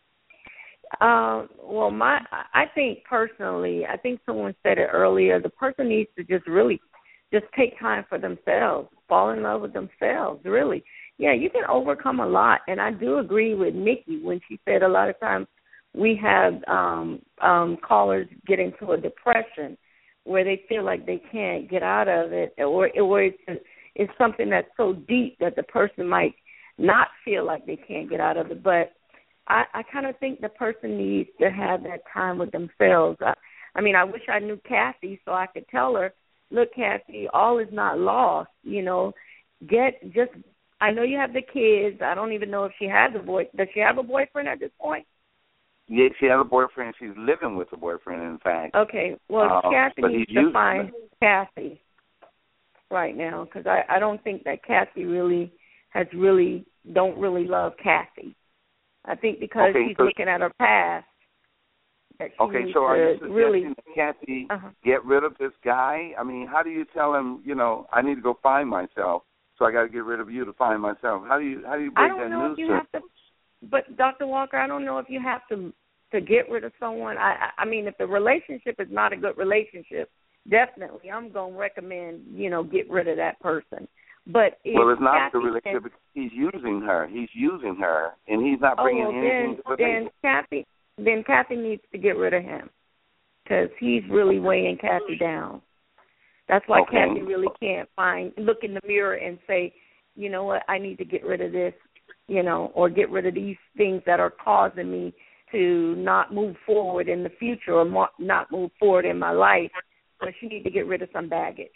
Speaker 5: Uh, well, my I think personally, I think someone said it earlier, the person needs to just really just take time for themselves, fall in love with themselves, really. Yeah, you can overcome a lot, and I do agree with Nikki when she said a lot of times we have um, um, callers get into a depression where they feel like they can't get out of it, or, or it's, it's something that's so deep that the person might not feel like they can't get out of it. But I, I kind of think the person needs to have that time with themselves. I, I mean, I wish I knew Kathy so I could tell her, look, Kathy, all is not lost. You know, get just. I know you have the kids. I don't even know if she has a boy. Does she have a boyfriend at this point?
Speaker 3: Yeah, she has a boyfriend. She's living with a boyfriend, in fact.
Speaker 5: Okay. Well, uh, Kathy needs to find Kathy right now, because I, I don't think that Kathy really has really, don't really love Kathy. I think because
Speaker 3: okay,
Speaker 5: she's
Speaker 3: so,
Speaker 5: looking at her past. That she
Speaker 3: okay,
Speaker 5: needs
Speaker 3: so are
Speaker 5: to
Speaker 3: you suggesting
Speaker 5: really,
Speaker 3: that Kathy
Speaker 5: uh-huh.
Speaker 3: get rid of this guy? I mean, how do you tell him, you know, I need to go find myself, so I got to get rid of you to find myself? How do you how do you break
Speaker 5: I don't
Speaker 3: that
Speaker 5: know
Speaker 3: news
Speaker 5: if you
Speaker 3: to
Speaker 5: have to, but Doctor Walker, I don't know if you have to to get rid of someone, I I mean, if the relationship is not a good relationship, definitely I'm going to recommend, you know, get rid of that person. But if
Speaker 3: well, it's not
Speaker 5: Kathy
Speaker 3: the relationship. Can, he's using her. He's using her, and he's not bringing
Speaker 5: oh, well,
Speaker 3: anything
Speaker 5: then,
Speaker 3: to the
Speaker 5: then
Speaker 3: table.
Speaker 5: Kathy, then Kathy needs to get rid of him because he's really weighing Kathy down. That's why
Speaker 3: okay.
Speaker 5: Kathy really can't find, look in the mirror and say, you know what, I need to get rid of this, you know, or get rid of these things that are causing me to not move forward in the future or mo- not move forward in my life. So she needs to get rid of some baggage.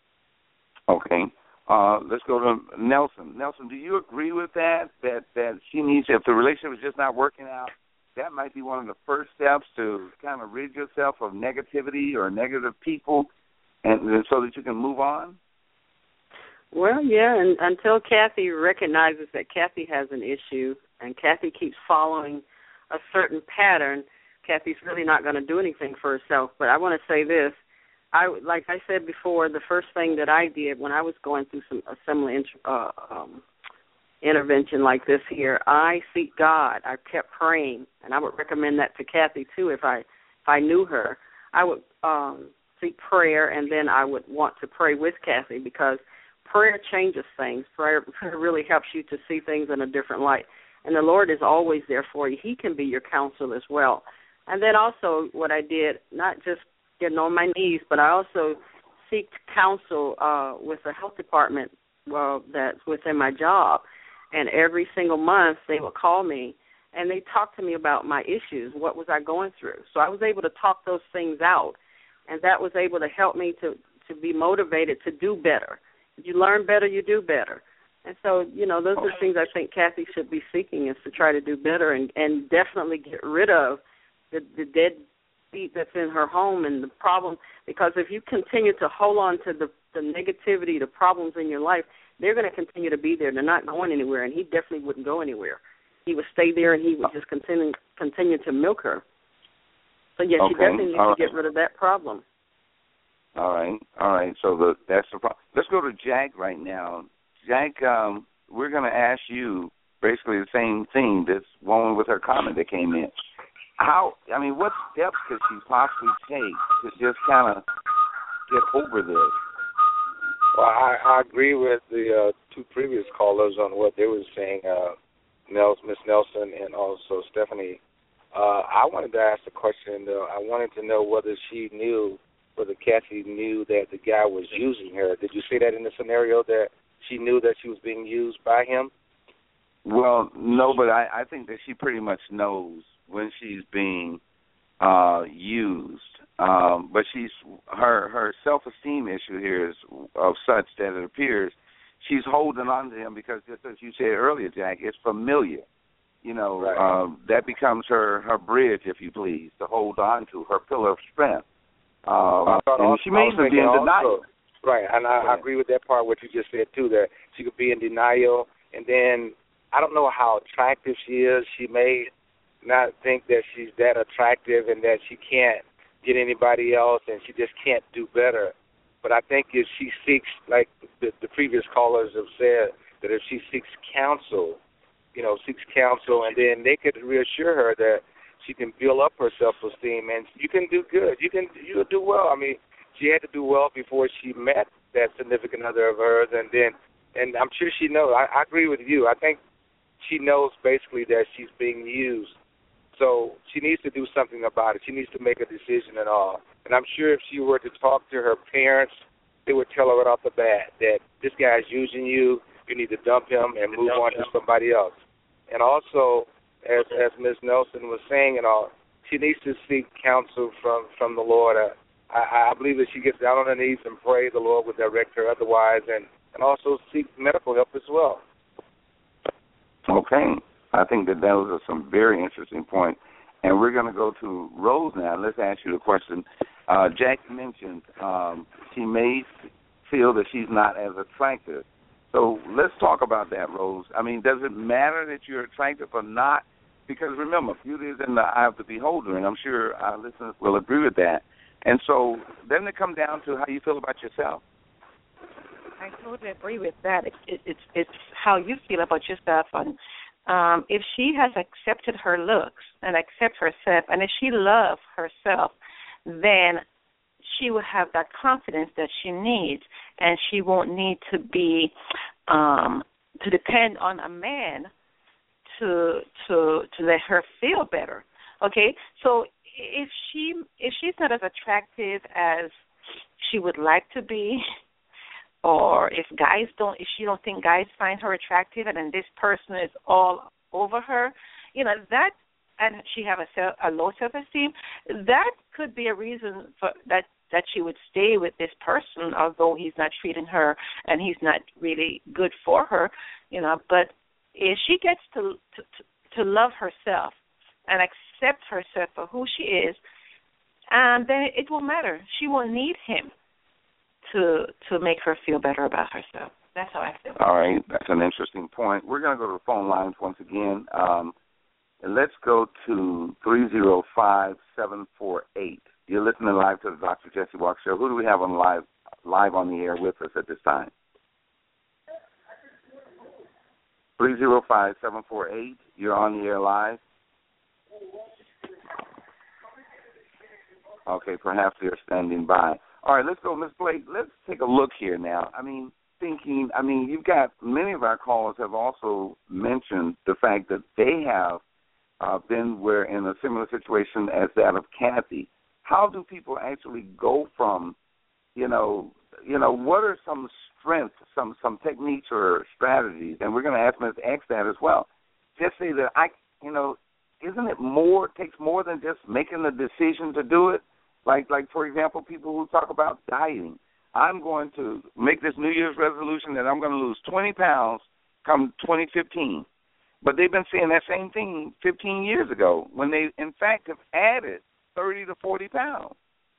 Speaker 3: Okay. Uh, let's go to Nelson. Nelson, do you agree with that, that, that she needs, if the relationship is just not working out, that might be one of the first steps to kind of rid yourself of negativity or negative people, and so that you can move on?
Speaker 6: Well, yeah, and until Kathy recognizes that Kathy has an issue and Kathy keeps following a certain pattern, Kathy's really not going to do anything for herself. But I want to say this. I, like I said before, the first thing that I did when I was going through some a similar uh, um, intervention like this here, I seek God. I kept praying, and I would recommend that to Kathy too if I if I knew her. I would um, seek prayer, and then I would want to pray with Kathy because prayer changes things. Prayer, prayer really helps you to see things in a different light, and the Lord is always there for you. He can be your counsel as well. And then also what I did, not just getting on my knees, but I also seek counsel uh, with the health department well, that's within my job. And every single month they would call me, and they talked to me about my issues, what was I going through. So I was able to talk those things out, and that was able to help me to, to be motivated to do better. If you learn better, you do better. And so, you know, those are the things I think Kathy should be seeking is to try to do better and, and definitely get rid of the, the dead beat that's in her home and the problem. Because if you continue to hold on to the, the negativity, the problems in your life, they're going to continue to be there. They're not going anywhere, and he definitely wouldn't go anywhere. He would stay there, and he would just continue continue to milk her. So, yes,
Speaker 3: okay.
Speaker 6: you definitely need
Speaker 3: All
Speaker 6: to
Speaker 3: right.
Speaker 6: get rid of that problem.
Speaker 3: All right, all right. So the, that's the problem. Let's go to Jack right now. Jack, um, we're going to ask you basically the same thing, this woman with her comment that came in. How, I mean, what steps could she possibly take to just kind of get over this?
Speaker 7: Well, I, I agree with the uh, two previous callers on what they were saying, uh, Nels, Miss Nelson and also Stephanie. Uh, I wanted to ask a question, though. I wanted to know whether she knew, whether Kathy knew that the guy was using her. Did you say that in the scenario that she knew that she was being used by him?
Speaker 3: Well, no, but I, I think that she pretty much knows when she's being uh, used. Um, but she's her her self-esteem issue here is of such that it appears she's holding on to him because, just as you said earlier, Jack, it's familiar. You know,
Speaker 7: right.
Speaker 3: um, that becomes her, her bridge, if you please, to hold on to, her pillar of strength. Um, and
Speaker 7: also,
Speaker 3: she may even be in denial.
Speaker 7: Right, and I, I agree with that part, what you just said, too, that she could be in denial. And then I don't know how attractive she is. She may not think that she's that attractive and that she can't get anybody else and she just can't do better. But I think if she seeks, like the, the previous callers have said, that if she seeks counsel, you know, seeks counsel, and then they could reassure her that she can build up her self-esteem and you can do good. You can you'll do well. I mean, she had to do well before she met that significant other of hers, and then, and I'm sure she knows. I, I agree with you. I think she knows basically that she's being used. So she needs to do something about it. She needs to make a decision and all. And I'm sure if she were to talk to her parents, they would tell her right off the bat that this guy's using you, you need to dump him and move on to somebody else. And also, as as Miz Nelson was saying and all, she needs to seek counsel from, from the Lord. Uh, I, I believe that she gets down on her knees and pray the Lord would direct her otherwise, and, and also seek medical help as well.
Speaker 3: Okay. I think that those are some very interesting points. And we're going to go to Rose now. Let's ask you the question. Uh, Jack mentioned um, she may feel that she's not as attractive. So let's talk about that, Rose. I mean, does it matter that you're attractive or not? Because remember, beauty is in the eye of the beholder, and I'm sure our listeners will agree with that. And so doesn't it come down to how you feel about yourself?
Speaker 8: I totally agree with that. It, it, it's it's how you feel about yourself, and um, if she has accepted her looks and accept herself, and if she loves herself, then she will have that confidence that she needs, and she won't need to be um, to depend on a man to to to let her feel better. Okay, so if she if she's not as attractive as she would like to be, or if guys don't, if she don't think guys find her attractive, and then this person is all over her, you know that, and she have a, self, a low self-esteem, that could be a reason for that that she would stay with this person, although he's not treating her and he's not really good for her, you know. But if she gets to to, to love herself and accept herself for who she is, and then it won't matter. She won't need him to to make her feel better about herself. That's how I feel.
Speaker 3: All right, that's an interesting point. We're going to go to the phone lines once again. Um, and let's go to three zero five, seven four eight. You're listening live to the Doctor Jesse Walker Show. Who do we have on live live on the air with us at this time? three zero five, seven four eight. You're on the air live. Okay, perhaps they're standing by. All right, let's go, Miz Blake. Let's take a look here now. I mean, thinking, I mean, you've got many of our callers have also mentioned the fact that they have uh, been where in a similar situation as that of Kathy. How do people actually go from, you know, you know, what are some strengths, some some techniques or strategies? And we're going to ask Miz X that as well. Just say that I, you know, isn't it more? It takes more than just making the decision to do it. Like, like for example, people who talk about dieting. I'm going to make this New Year's resolution that I'm going to lose twenty pounds come twenty fifteen. But they've been saying that same thing fifteen years ago when they, in fact, have added thirty to forty pounds.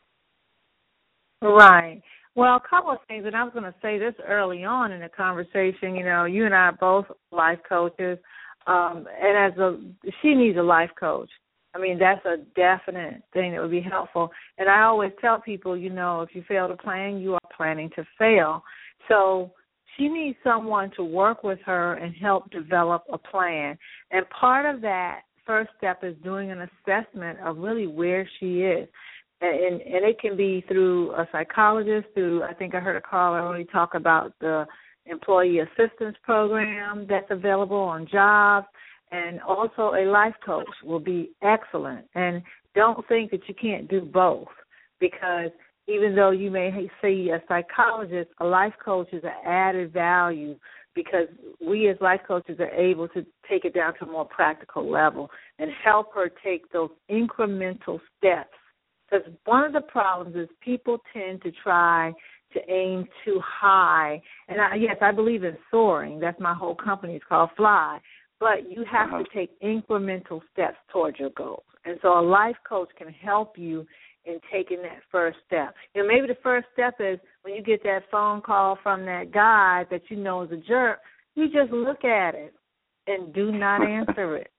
Speaker 4: Right. Well, a couple of things, and I was going to say this early on in the conversation. You know, you and I are both life coaches, um, and as a she needs a life coach. I mean, that's a definite thing that would be helpful. And I always tell people, you know, if you fail to plan, you are planning to fail. So she needs someone to work with her and help develop a plan. And part of that first step is doing an assessment of really where she is. And, and it can be through a psychologist, through, I think I heard a caller already talk about the employee assistance program that's available on jobs. And also a life coach will be excellent. And don't think that you can't do both, because even though you may see a psychologist, a life coach is an added value, because we as life coaches are able to take it down to a more practical level and help her take those incremental steps. Because one of the problems is people tend to try to aim too high. And I, yes, I believe in soaring. That's my whole company. It's called Fly. But you have uh-huh. to take incremental steps towards your goals. And so a life coach can help you in taking that first step. You know, maybe the first step is when you get that phone call from that guy that you know is a jerk, you just look at it and do not answer it.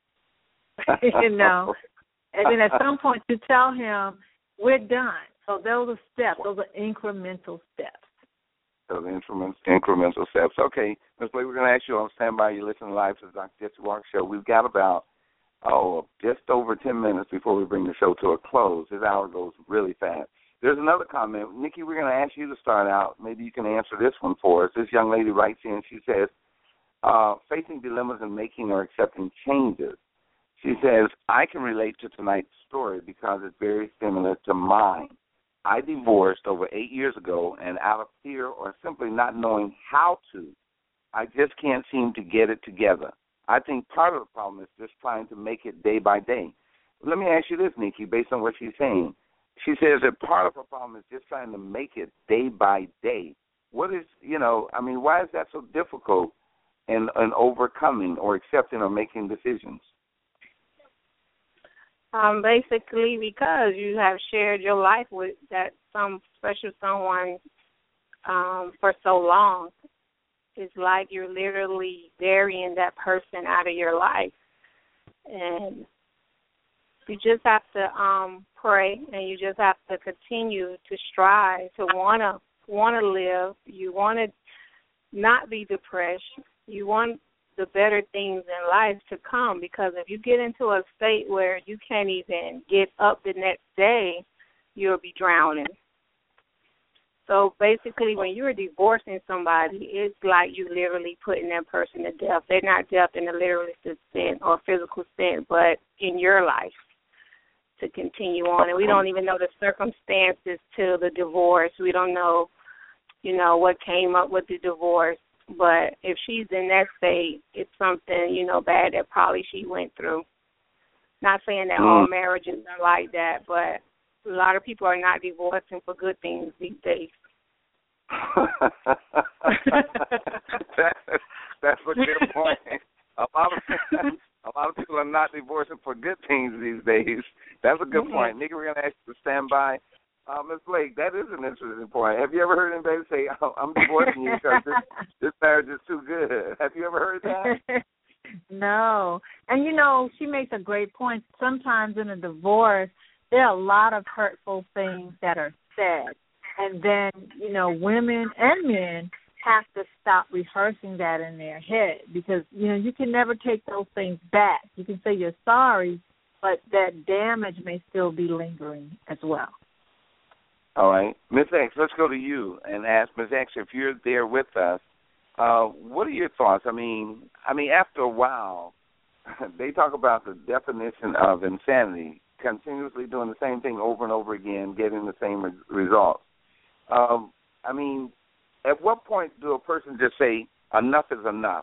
Speaker 4: You know. And then at some point you tell him, we're done. So those are steps. Those are incremental steps.
Speaker 3: Those increments, incremental steps. Okay, Miz Blake, we're going to ask you on standby. You're listening live to the Doctor Jesse Walker Show. We've got about, oh, just over ten minutes before we bring the show to a close. This hour goes really fast. There's another comment. Nikki, we're going to ask you to start out. Maybe you can answer this one for us. This young lady writes in, she says, uh, facing dilemmas and making or accepting changes. She says, I can relate to tonight's story because it's very similar to mine. I divorced over eight years ago, and out of fear or simply not knowing how to, I just can't seem to get it together. I think part of the problem is just trying to make it day by day. Let me ask you this, Nikki, based on what she's saying. She says that part of the problem is just trying to make it day by day. What is, you know, I mean, why is that so difficult in, in overcoming or accepting or making decisions?
Speaker 10: Um, basically, because you have shared your life with that some special someone um, for so long, it's like you're literally burying that person out of your life, and you just have to um, pray, and you just have to continue to strive to wanna wanna live. You want to not be depressed. You want the better things in life to come. Because if you get into a state where you can't even get up the next day, you'll be drowning. So basically, when you're divorcing somebody, it's like you literally putting that person to death. They're not death in a literal sense or physical sense, but in your life to continue on. And we don't even know the circumstances to the divorce. We don't know, you know, what came up with the divorce. But if she's in that state, it's something, you know, bad that probably she went through. Not saying that mm. all marriages are like that, but a lot of people are not divorcing for good things these days.
Speaker 3: that's, that's a good point. A lot of a lot of people are not divorcing for good things these days. That's a good mm-hmm. point. Nikki, we're going to ask you to stand by. Uh, Miz Blake, that is an interesting point. Have you ever heard anybody say, oh, I'm divorcing you because this, this marriage is too good? Have you ever heard that?
Speaker 4: No. And, you know, she makes a great point. Sometimes in a divorce, there are a lot of hurtful things that are said. And then, you know, women and men have to stop rehearsing that in their head because, you know, you can never take those things back. You can say you're sorry, but that damage may still be lingering as well.
Speaker 3: All right. Miz X, let's go to you and ask Miz X, if you're there with us, uh, what are your thoughts? I mean, I mean, after a while, they talk about the definition of insanity, continuously doing the same thing over and over again, getting the same re- results. Um, I mean, at what point do a person just say, enough is enough?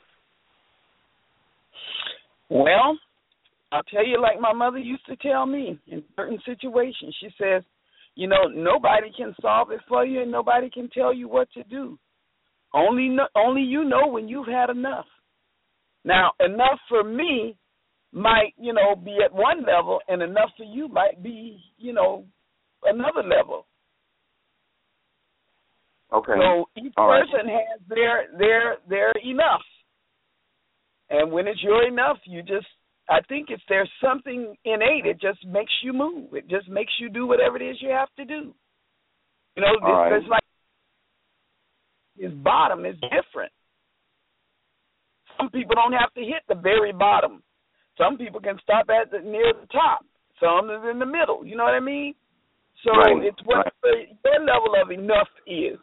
Speaker 9: Well, I'll tell you like my mother used to tell me in certain situations. She says, you know, nobody can solve it for you and nobody can tell you what to do. Only no, only you know when you've had enough. Now, enough for me might, you know, be at one level and enough for you might be, you know, another level.
Speaker 3: Okay.
Speaker 9: So each
Speaker 3: All
Speaker 9: person
Speaker 3: right.
Speaker 9: has their, their, their enough. And when it's your enough, you just, I think it's there's something innate. It just makes you move. It just makes you do whatever it is you have to do. You know, this,
Speaker 3: right.
Speaker 9: it's like his bottom is different. Some people don't have to hit the very bottom. Some people can stop at the near the top. Some is in the middle. You know what I mean? So
Speaker 3: right.
Speaker 9: it's what right. your level of enough is.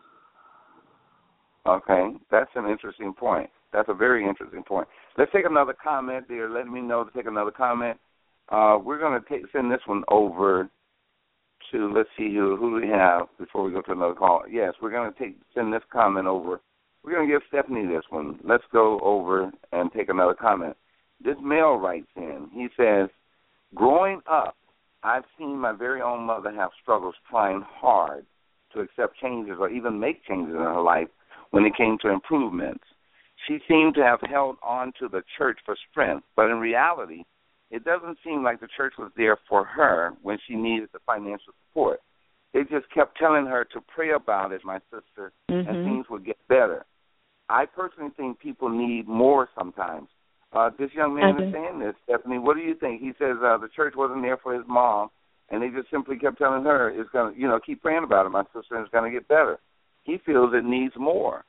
Speaker 3: Okay, that's an interesting point. That's a very interesting point. Let's take another comment. They're letting me know to take another comment. Uh, we're going to send this one over to, let's see, who, who do we have before we go to another call? Yes, we're going to take send this comment over. We're going to give Stephanie this one. Let's go over and take another comment. This male writes in. He says, growing up, I've seen my very own mother have struggles trying hard to accept changes or even make changes in her life when it came to improvements. She seemed to have held on to the church for strength, but in reality, it doesn't seem like the church was there for her when she needed the financial support. They just kept telling her to pray about it, my sister,
Speaker 5: mm-hmm.
Speaker 3: and things would get better. I personally think people need more sometimes. Uh, this young man
Speaker 5: okay.
Speaker 3: is saying this, Stephanie. What do you think? He says uh, the church wasn't there for his mom, and they just simply kept telling her, "It's gonna, you know, keep praying about it, my sister, and it's gonna get better." He feels it needs more.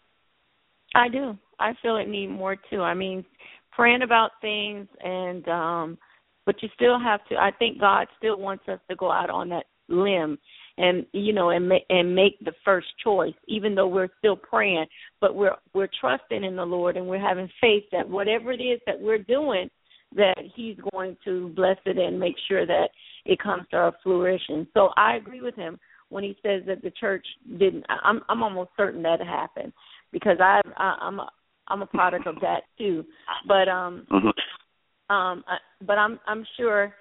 Speaker 5: I do. I feel it need more too. I mean, praying about things, and um, but you still have to. I think God still wants us to go out on that limb, and you know, and make and make the first choice, even though we're still praying. But we're we're trusting in the Lord, and we're having faith that whatever it is that we're doing, that He's going to bless it and make sure that it comes to our fruition. So I agree with him when he says that the church didn't. I'm I'm almost certain that happened because I, I I'm a, I'm a product of that too. But um mm-hmm. um I, but I'm I'm sure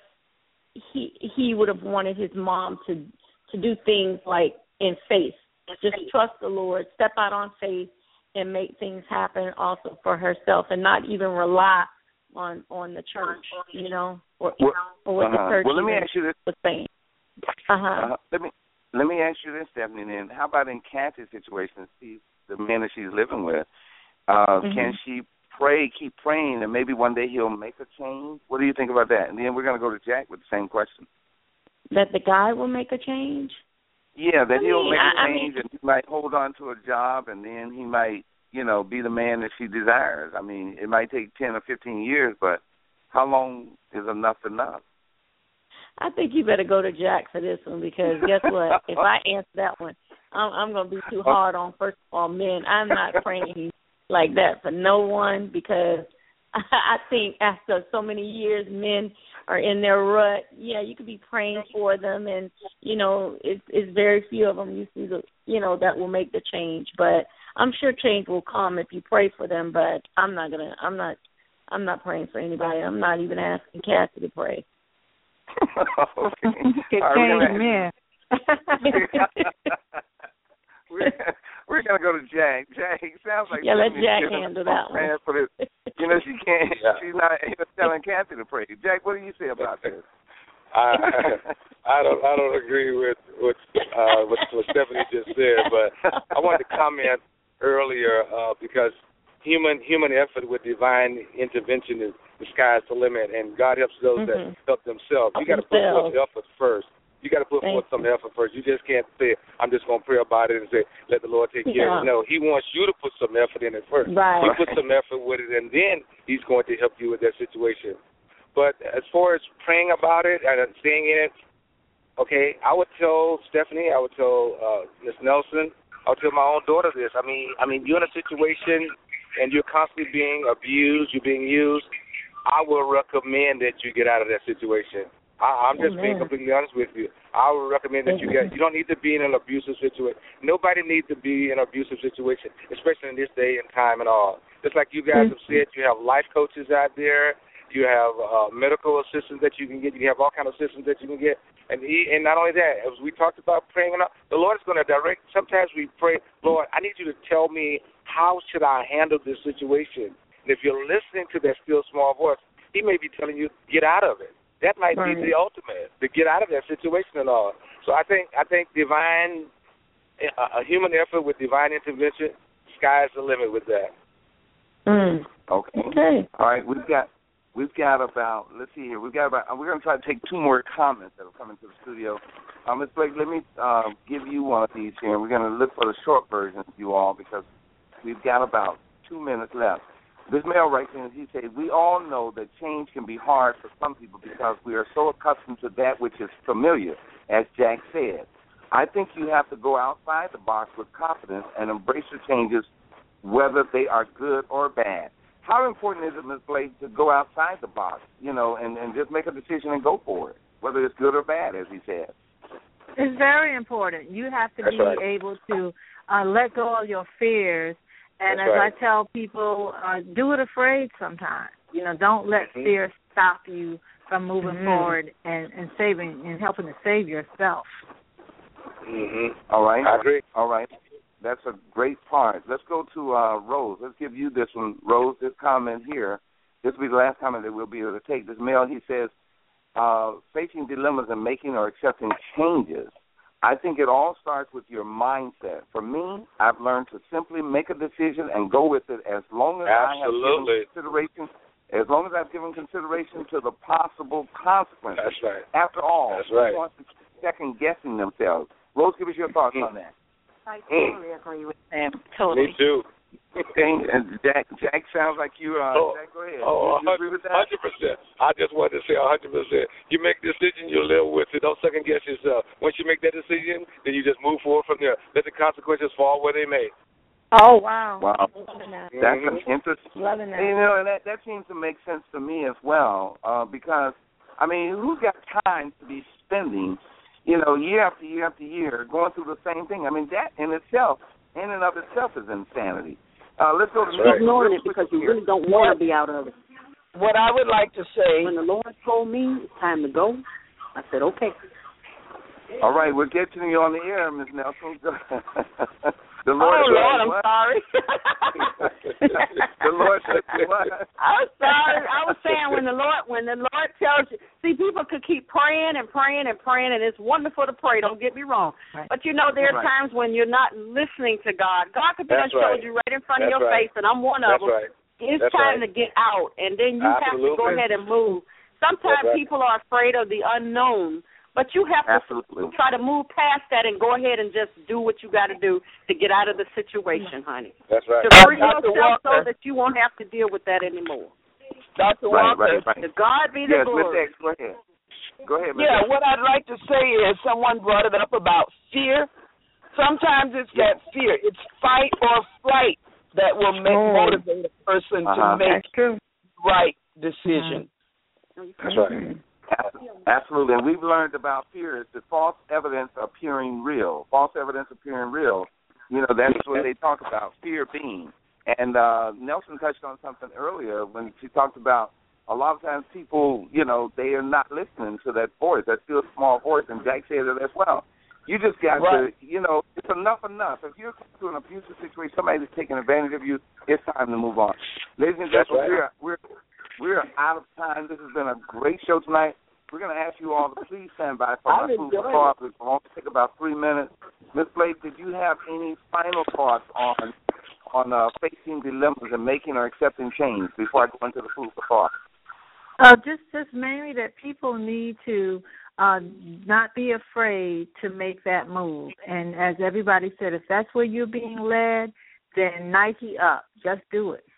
Speaker 5: he he would have wanted his mom to to do things like in faith, just trust the Lord, step out on faith, and make things happen also for herself, and not even rely on on the church, you know, or,
Speaker 3: well,
Speaker 5: or what
Speaker 3: uh-huh.
Speaker 5: the church
Speaker 3: well, let me ask you this.
Speaker 5: was saying. Uh-huh.
Speaker 3: Uh, let me let me ask you this, Stephanie. Then, how about in Kathy's situation? See the man that she's living with. Uh, mm-hmm. Can she pray, keep praying, and maybe one day he'll make a change? What do you think about that? And then we're going to go to Jack with the same question.
Speaker 5: That the guy will make a change?
Speaker 3: Yeah, that
Speaker 5: I
Speaker 3: he'll
Speaker 5: mean,
Speaker 3: make a
Speaker 5: I,
Speaker 3: change,
Speaker 5: I mean,
Speaker 3: and he might hold on to a job, and then he might you know, be the man that she desires. I mean, it might take ten or fifteen years, but how long is enough enough?
Speaker 5: I think you better go to Jack for this one because guess what? If I answer that one, I'm, I'm going to be too hard on, first of all, men. I'm not praying like that for no one because I think after so many years, men are in their rut. Yeah, you could be praying for them, and, you know, it's, it's very few of them you see, the, you know, that will make the change. But I'm sure change will come if you pray for them, but I'm not going to, I'm not, I'm not praying for anybody. I'm not even asking Kathy to pray.
Speaker 3: Okay.
Speaker 4: Get
Speaker 3: Right,
Speaker 4: change men.
Speaker 3: we're we're gonna go to Jack. Jack sounds like
Speaker 5: yeah. Let Jack handle that one.
Speaker 3: For this. You know she can't.
Speaker 7: Yeah.
Speaker 3: She's not even telling Kathy to pray. Jack, what do you say about this?
Speaker 7: I I don't I don't agree with what uh, what, what Stephanie just said, but I wanted to comment earlier uh, because human human effort with divine intervention is the sky's the limit, and God helps those
Speaker 5: mm-hmm.
Speaker 7: that help themselves. You got to put forth effort first. You got to put
Speaker 5: Thank
Speaker 7: forth some effort first. You just can't say, I'm just going to pray about it and say, let the Lord take care
Speaker 5: yeah.
Speaker 7: of it. No, he wants you to put some effort in it first.
Speaker 5: Right.
Speaker 7: You put some effort with it, and then he's going to help you with that situation. But as far as praying about it and staying in it, okay, I would tell Stephanie, I would tell uh, Miss Nelson, I would tell my own daughter this. I mean, I mean, you're in a situation and you're constantly being abused, you're being used. I will recommend that you get out of that situation. I, I'm just Amen. being completely honest with you. I would recommend that Amen. you get. You don't need to be in an abusive situation. Nobody needs to be in an abusive situation, especially in this day and time and all. Just like you guys mm-hmm. have said, you have life coaches out there. You have uh, medical assistance that you can get. You have all kinds of assistance that you can get. And he, and not only that, as we talked about praying, enough, the Lord is going to direct. Sometimes we pray, Lord, I need you to tell me how should I handle this situation. And if you're listening to that still small voice, he may be telling you, get out of it. That might right. be the ultimate, to get out of that situation and all. So I think I think divine, a, a human effort with divine intervention, sky's the limit with that.
Speaker 5: Mm.
Speaker 3: Okay.
Speaker 5: Okay.
Speaker 3: All right, we've got we've got about let's see here, we've got about we're going to try to take two more comments that will come into the studio. Um, Miz Blake, let me uh, give you one of these here. We're going to look for the short version of you all because we've got about two minutes left. This male writes in, he said, we all know that change can be hard for some people because we are so accustomed to that which is familiar, as Jack said. I think you have to go outside the box with confidence and embrace the changes, whether they are good or bad. How important is it, Miz Blake, to go outside the box, you know, and, and just make a decision and go for it, whether it's good or bad, as he said?
Speaker 4: It's very important. You have to
Speaker 7: That's
Speaker 4: be
Speaker 7: right.
Speaker 4: able to uh, let go of your fears. And
Speaker 7: That's
Speaker 4: as
Speaker 7: right.
Speaker 4: I tell people, uh, do it afraid sometimes. You know, don't let
Speaker 7: mm-hmm.
Speaker 4: fear stop you from moving
Speaker 5: mm-hmm.
Speaker 4: forward and, and saving and helping to save yourself.
Speaker 7: Mm-hmm.
Speaker 3: All right.
Speaker 7: I agree.
Speaker 3: All right. That's a great part. Let's go to uh, Rose. Let's give you this one. Rose, this comment here, this will be the last comment that we'll be able to take. This male, he says, uh, facing dilemmas and making or accepting changes, I think it all starts with your mindset. For me, I've learned to simply make a decision and go with it as long as
Speaker 7: Absolutely.
Speaker 3: I have given consideration, as long as I've given consideration to the possible consequences.
Speaker 7: That's right.
Speaker 3: After all,
Speaker 7: That's right.
Speaker 3: who wants to keep second guessing themselves? Rose, give us your thoughts mm. on that.
Speaker 8: I totally agree with them. Totally.
Speaker 7: Me too.
Speaker 3: And Jack, Jack sounds like you. Uh,
Speaker 7: oh,
Speaker 3: Jack, go ahead.
Speaker 7: Oh,
Speaker 3: you, you agree with that?
Speaker 7: one hundred percent. I just wanted to say one hundred percent. You make a decision, you live with it. Don't second guess yourself. Once you make that decision, then you just move forward from there. Let the consequences fall where they may.
Speaker 5: Oh, wow.
Speaker 3: Wow.
Speaker 5: Loving that.
Speaker 3: That's
Speaker 7: mm-hmm.
Speaker 3: an interesting.
Speaker 5: Loving that.
Speaker 3: You know, and that, that seems to make sense to me as well uh, because, I mean, who's got time to be spending, you know, year after year after year going through the same thing? I mean, that in itself, in and of itself is insanity. Uh, let's go to
Speaker 11: You're ignoring it because you really don't want to be out of it.
Speaker 9: What I would like to say,
Speaker 11: when the Lord told me it's time to go, I said, okay.
Speaker 3: All right, we're getting you on the air, Miz Nelson. The
Speaker 5: Lord oh, Lord, I'm what? sorry.
Speaker 3: The Lord said what?
Speaker 11: I'm sorry. I was saying when the Lord when the Lord tells you, see, people could keep praying and praying and praying, and it's wonderful to pray. Don't get me wrong. Right. But, you know, there are right. times when you're not listening to God. God could be done showed you right in front
Speaker 7: That's
Speaker 11: of your
Speaker 7: right.
Speaker 11: face, and I'm one of
Speaker 7: That's
Speaker 11: them.
Speaker 7: Right.
Speaker 11: It's
Speaker 7: That's
Speaker 11: time
Speaker 7: right.
Speaker 11: to get out, and then you
Speaker 7: Absolutely.
Speaker 11: have to go ahead and move. Sometimes
Speaker 7: right.
Speaker 11: people are afraid of the unknown. But you have
Speaker 3: Absolutely.
Speaker 11: to try to move past that and go ahead and just do what you got to do to get out of the situation, honey.
Speaker 7: That's right.
Speaker 11: To free yourself so that you won't have to deal with that anymore.
Speaker 9: Doctor
Speaker 3: Right,
Speaker 9: Walker.
Speaker 3: right, right.
Speaker 11: To God be
Speaker 3: Yes,
Speaker 11: the
Speaker 3: Miss
Speaker 11: glory.
Speaker 3: X, go ahead. Go ahead, Miss
Speaker 9: Yeah,
Speaker 3: X.
Speaker 9: what I'd like to say is someone brought it up about fear. Sometimes it's
Speaker 3: Yeah.
Speaker 9: that fear. It's fight or flight that will make,
Speaker 5: Oh.
Speaker 9: motivate a person
Speaker 3: Uh-huh.
Speaker 9: to make
Speaker 5: That's true.
Speaker 9: the right decision.
Speaker 7: That's right.
Speaker 3: Absolutely. And we've learned about fear is the false evidence appearing real. False evidence appearing real. You know, that's what they talk about, fear being. And uh, Nelson touched on something earlier when she talked about a lot of times people, you know, they are not listening to that voice, that still small voice, and Jack said it as well. You just got
Speaker 9: Right.
Speaker 3: to, you know, it's enough enough. If you're to an abusive situation, somebody's taking advantage of you, it's time to move on. Ladies and gentlemen,
Speaker 7: right.
Speaker 3: we're, we're, we're out of time. This has been a great show tonight. We're going to ask you all to please stand by for
Speaker 9: I'm
Speaker 3: my food for
Speaker 9: enjoying
Speaker 3: thought. It's going to take about three minutes. Miss Blake, did you have any final thoughts on on uh, facing dilemmas and making or accepting change before I go into the food for thought?
Speaker 4: Uh, just, just mainly that people need to uh, not be afraid to make that move. And as everybody said, if that's where you're being led, then Nike up. Just do it.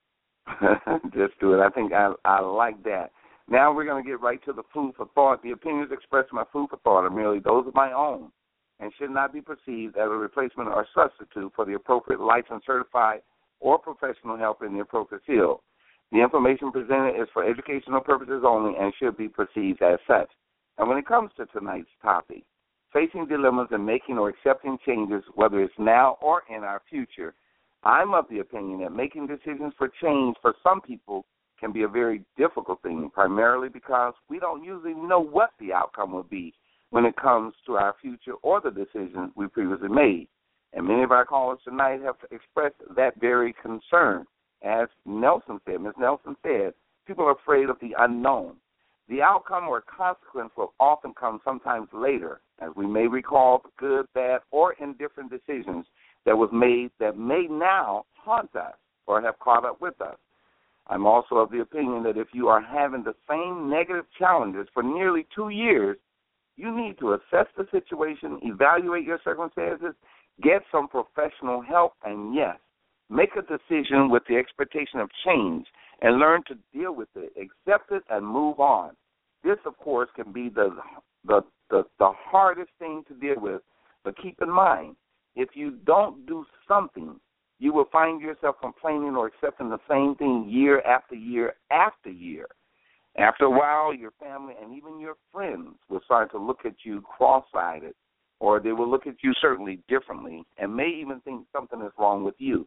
Speaker 3: Just do it. I think I, I like that. Now we're going to get right to the food for thought. The opinions expressed in my food for thought are merely those of my own and should not be perceived as a replacement or substitute for the appropriate licensed, certified, or professional help in the appropriate field. The information presented is for educational purposes only and should be perceived as such. And when it comes to tonight's topic, facing dilemmas and making or accepting changes, whether it's now or in our future, I'm of the opinion that making decisions for change for some people can be a very difficult thing, primarily because we don't usually know what the outcome will be when it comes to our future or the decisions we previously made. And many of our callers tonight have expressed that very concern. As Nelson said, Miz Nelson said, people are afraid of the unknown. The outcome or consequence will often come sometimes later, as we may recall the good, bad, or indifferent decisions that was made that may now haunt us or have caught up with us. I'm also of the opinion that if you are having the same negative challenges for nearly two years, you need to assess the situation, evaluate your circumstances, get some professional help, and yes, make a decision with the expectation of change and learn to deal with it, accept it, and move on. This, of course, can be the the the, the hardest thing to deal with, but keep in mind, if you don't do something, you will find yourself complaining or accepting the same thing year after year after year. After a while, your family and even your friends will start to look at you cross-eyed, or they will look at you certainly differently and may even think something is wrong with you.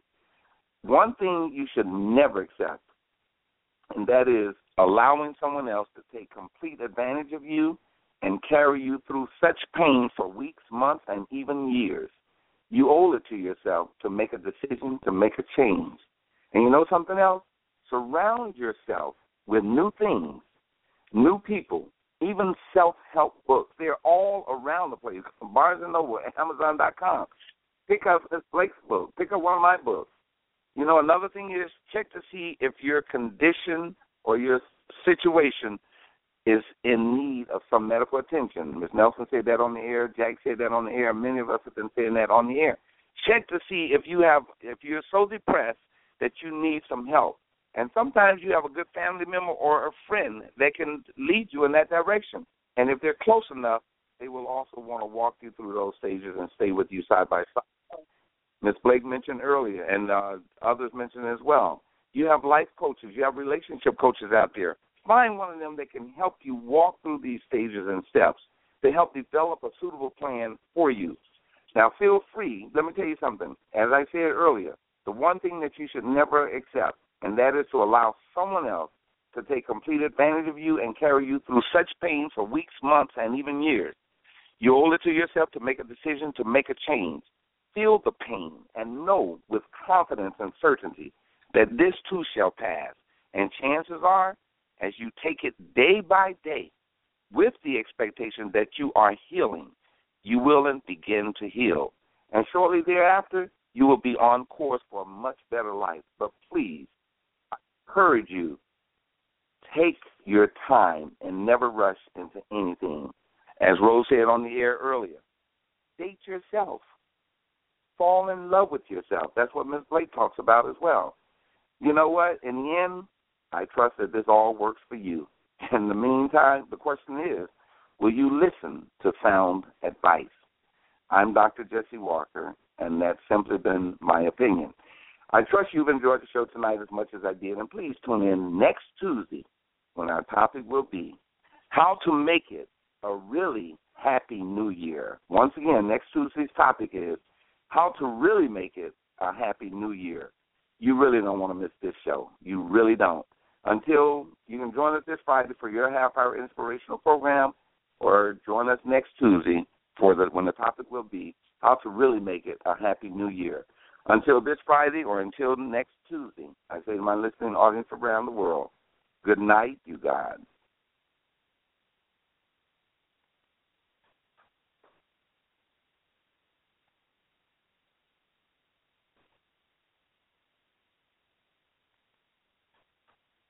Speaker 3: One thing you should never accept, and that is allowing someone else to take complete advantage of you and carry you through such pain for weeks, months, and even years. You owe it to yourself to make a decision, to make a change. And you know something else? Surround yourself with new things, new people, even self-help books. They're all around the place. Barnes and Noble, Amazon dot com. Pick up Miz Blake's book. Pick up one of my books. You know, another thing is check to see if your condition or your situation is in need of some medical attention. Miz Nelson said that on the air. Jack said that on the air. Many of us have been saying that on the air. Check to see if you have, if you're so depressed that you need some help. And sometimes you have a good family member or a friend that can lead you in that direction. And if they're close enough, they will also want to walk you through those stages and stay with you side by side. Miz Blake mentioned earlier, and uh, others mentioned as well, you have life coaches, you have relationship coaches out there. Find one of them that can help you walk through these stages and steps to help develop a suitable plan for you. Now, feel free. Let me tell you something. As I said earlier, the one thing that you should never accept, and that is to allow someone else to take complete advantage of you and carry you through such pain for weeks, months, and even years. You owe it to yourself to make a decision, to make a change. Feel the pain and know with confidence and certainty that this too shall pass. And chances are, as you take it day by day with the expectation that you are healing, you will begin to heal. And shortly thereafter, you will be on course for a much better life. But please, I encourage you, take your time and never rush into anything. As Rose said on the air earlier, date yourself. Fall in love with yourself. That's what Miz Blake talks about as well. You know what? In the end, I trust that this all works for you. In the meantime, the question is, will you listen to sound advice? I'm Doctor Jesse Walker, and that's simply been my opinion. I trust you've enjoyed the show tonight as much as I did, and please tune in next Tuesday when our topic will be how to make it a really happy new year. Once again, next Tuesday's topic is how to really make it a happy new year. You really don't want to miss this show. You really don't. Until you can join us this Friday for your half-hour inspirational program, or join us next Tuesday for the when the topic will be how to really make it a happy new year. Until this Friday or until next Tuesday, I say to my listening audience around the world, good night, you guys.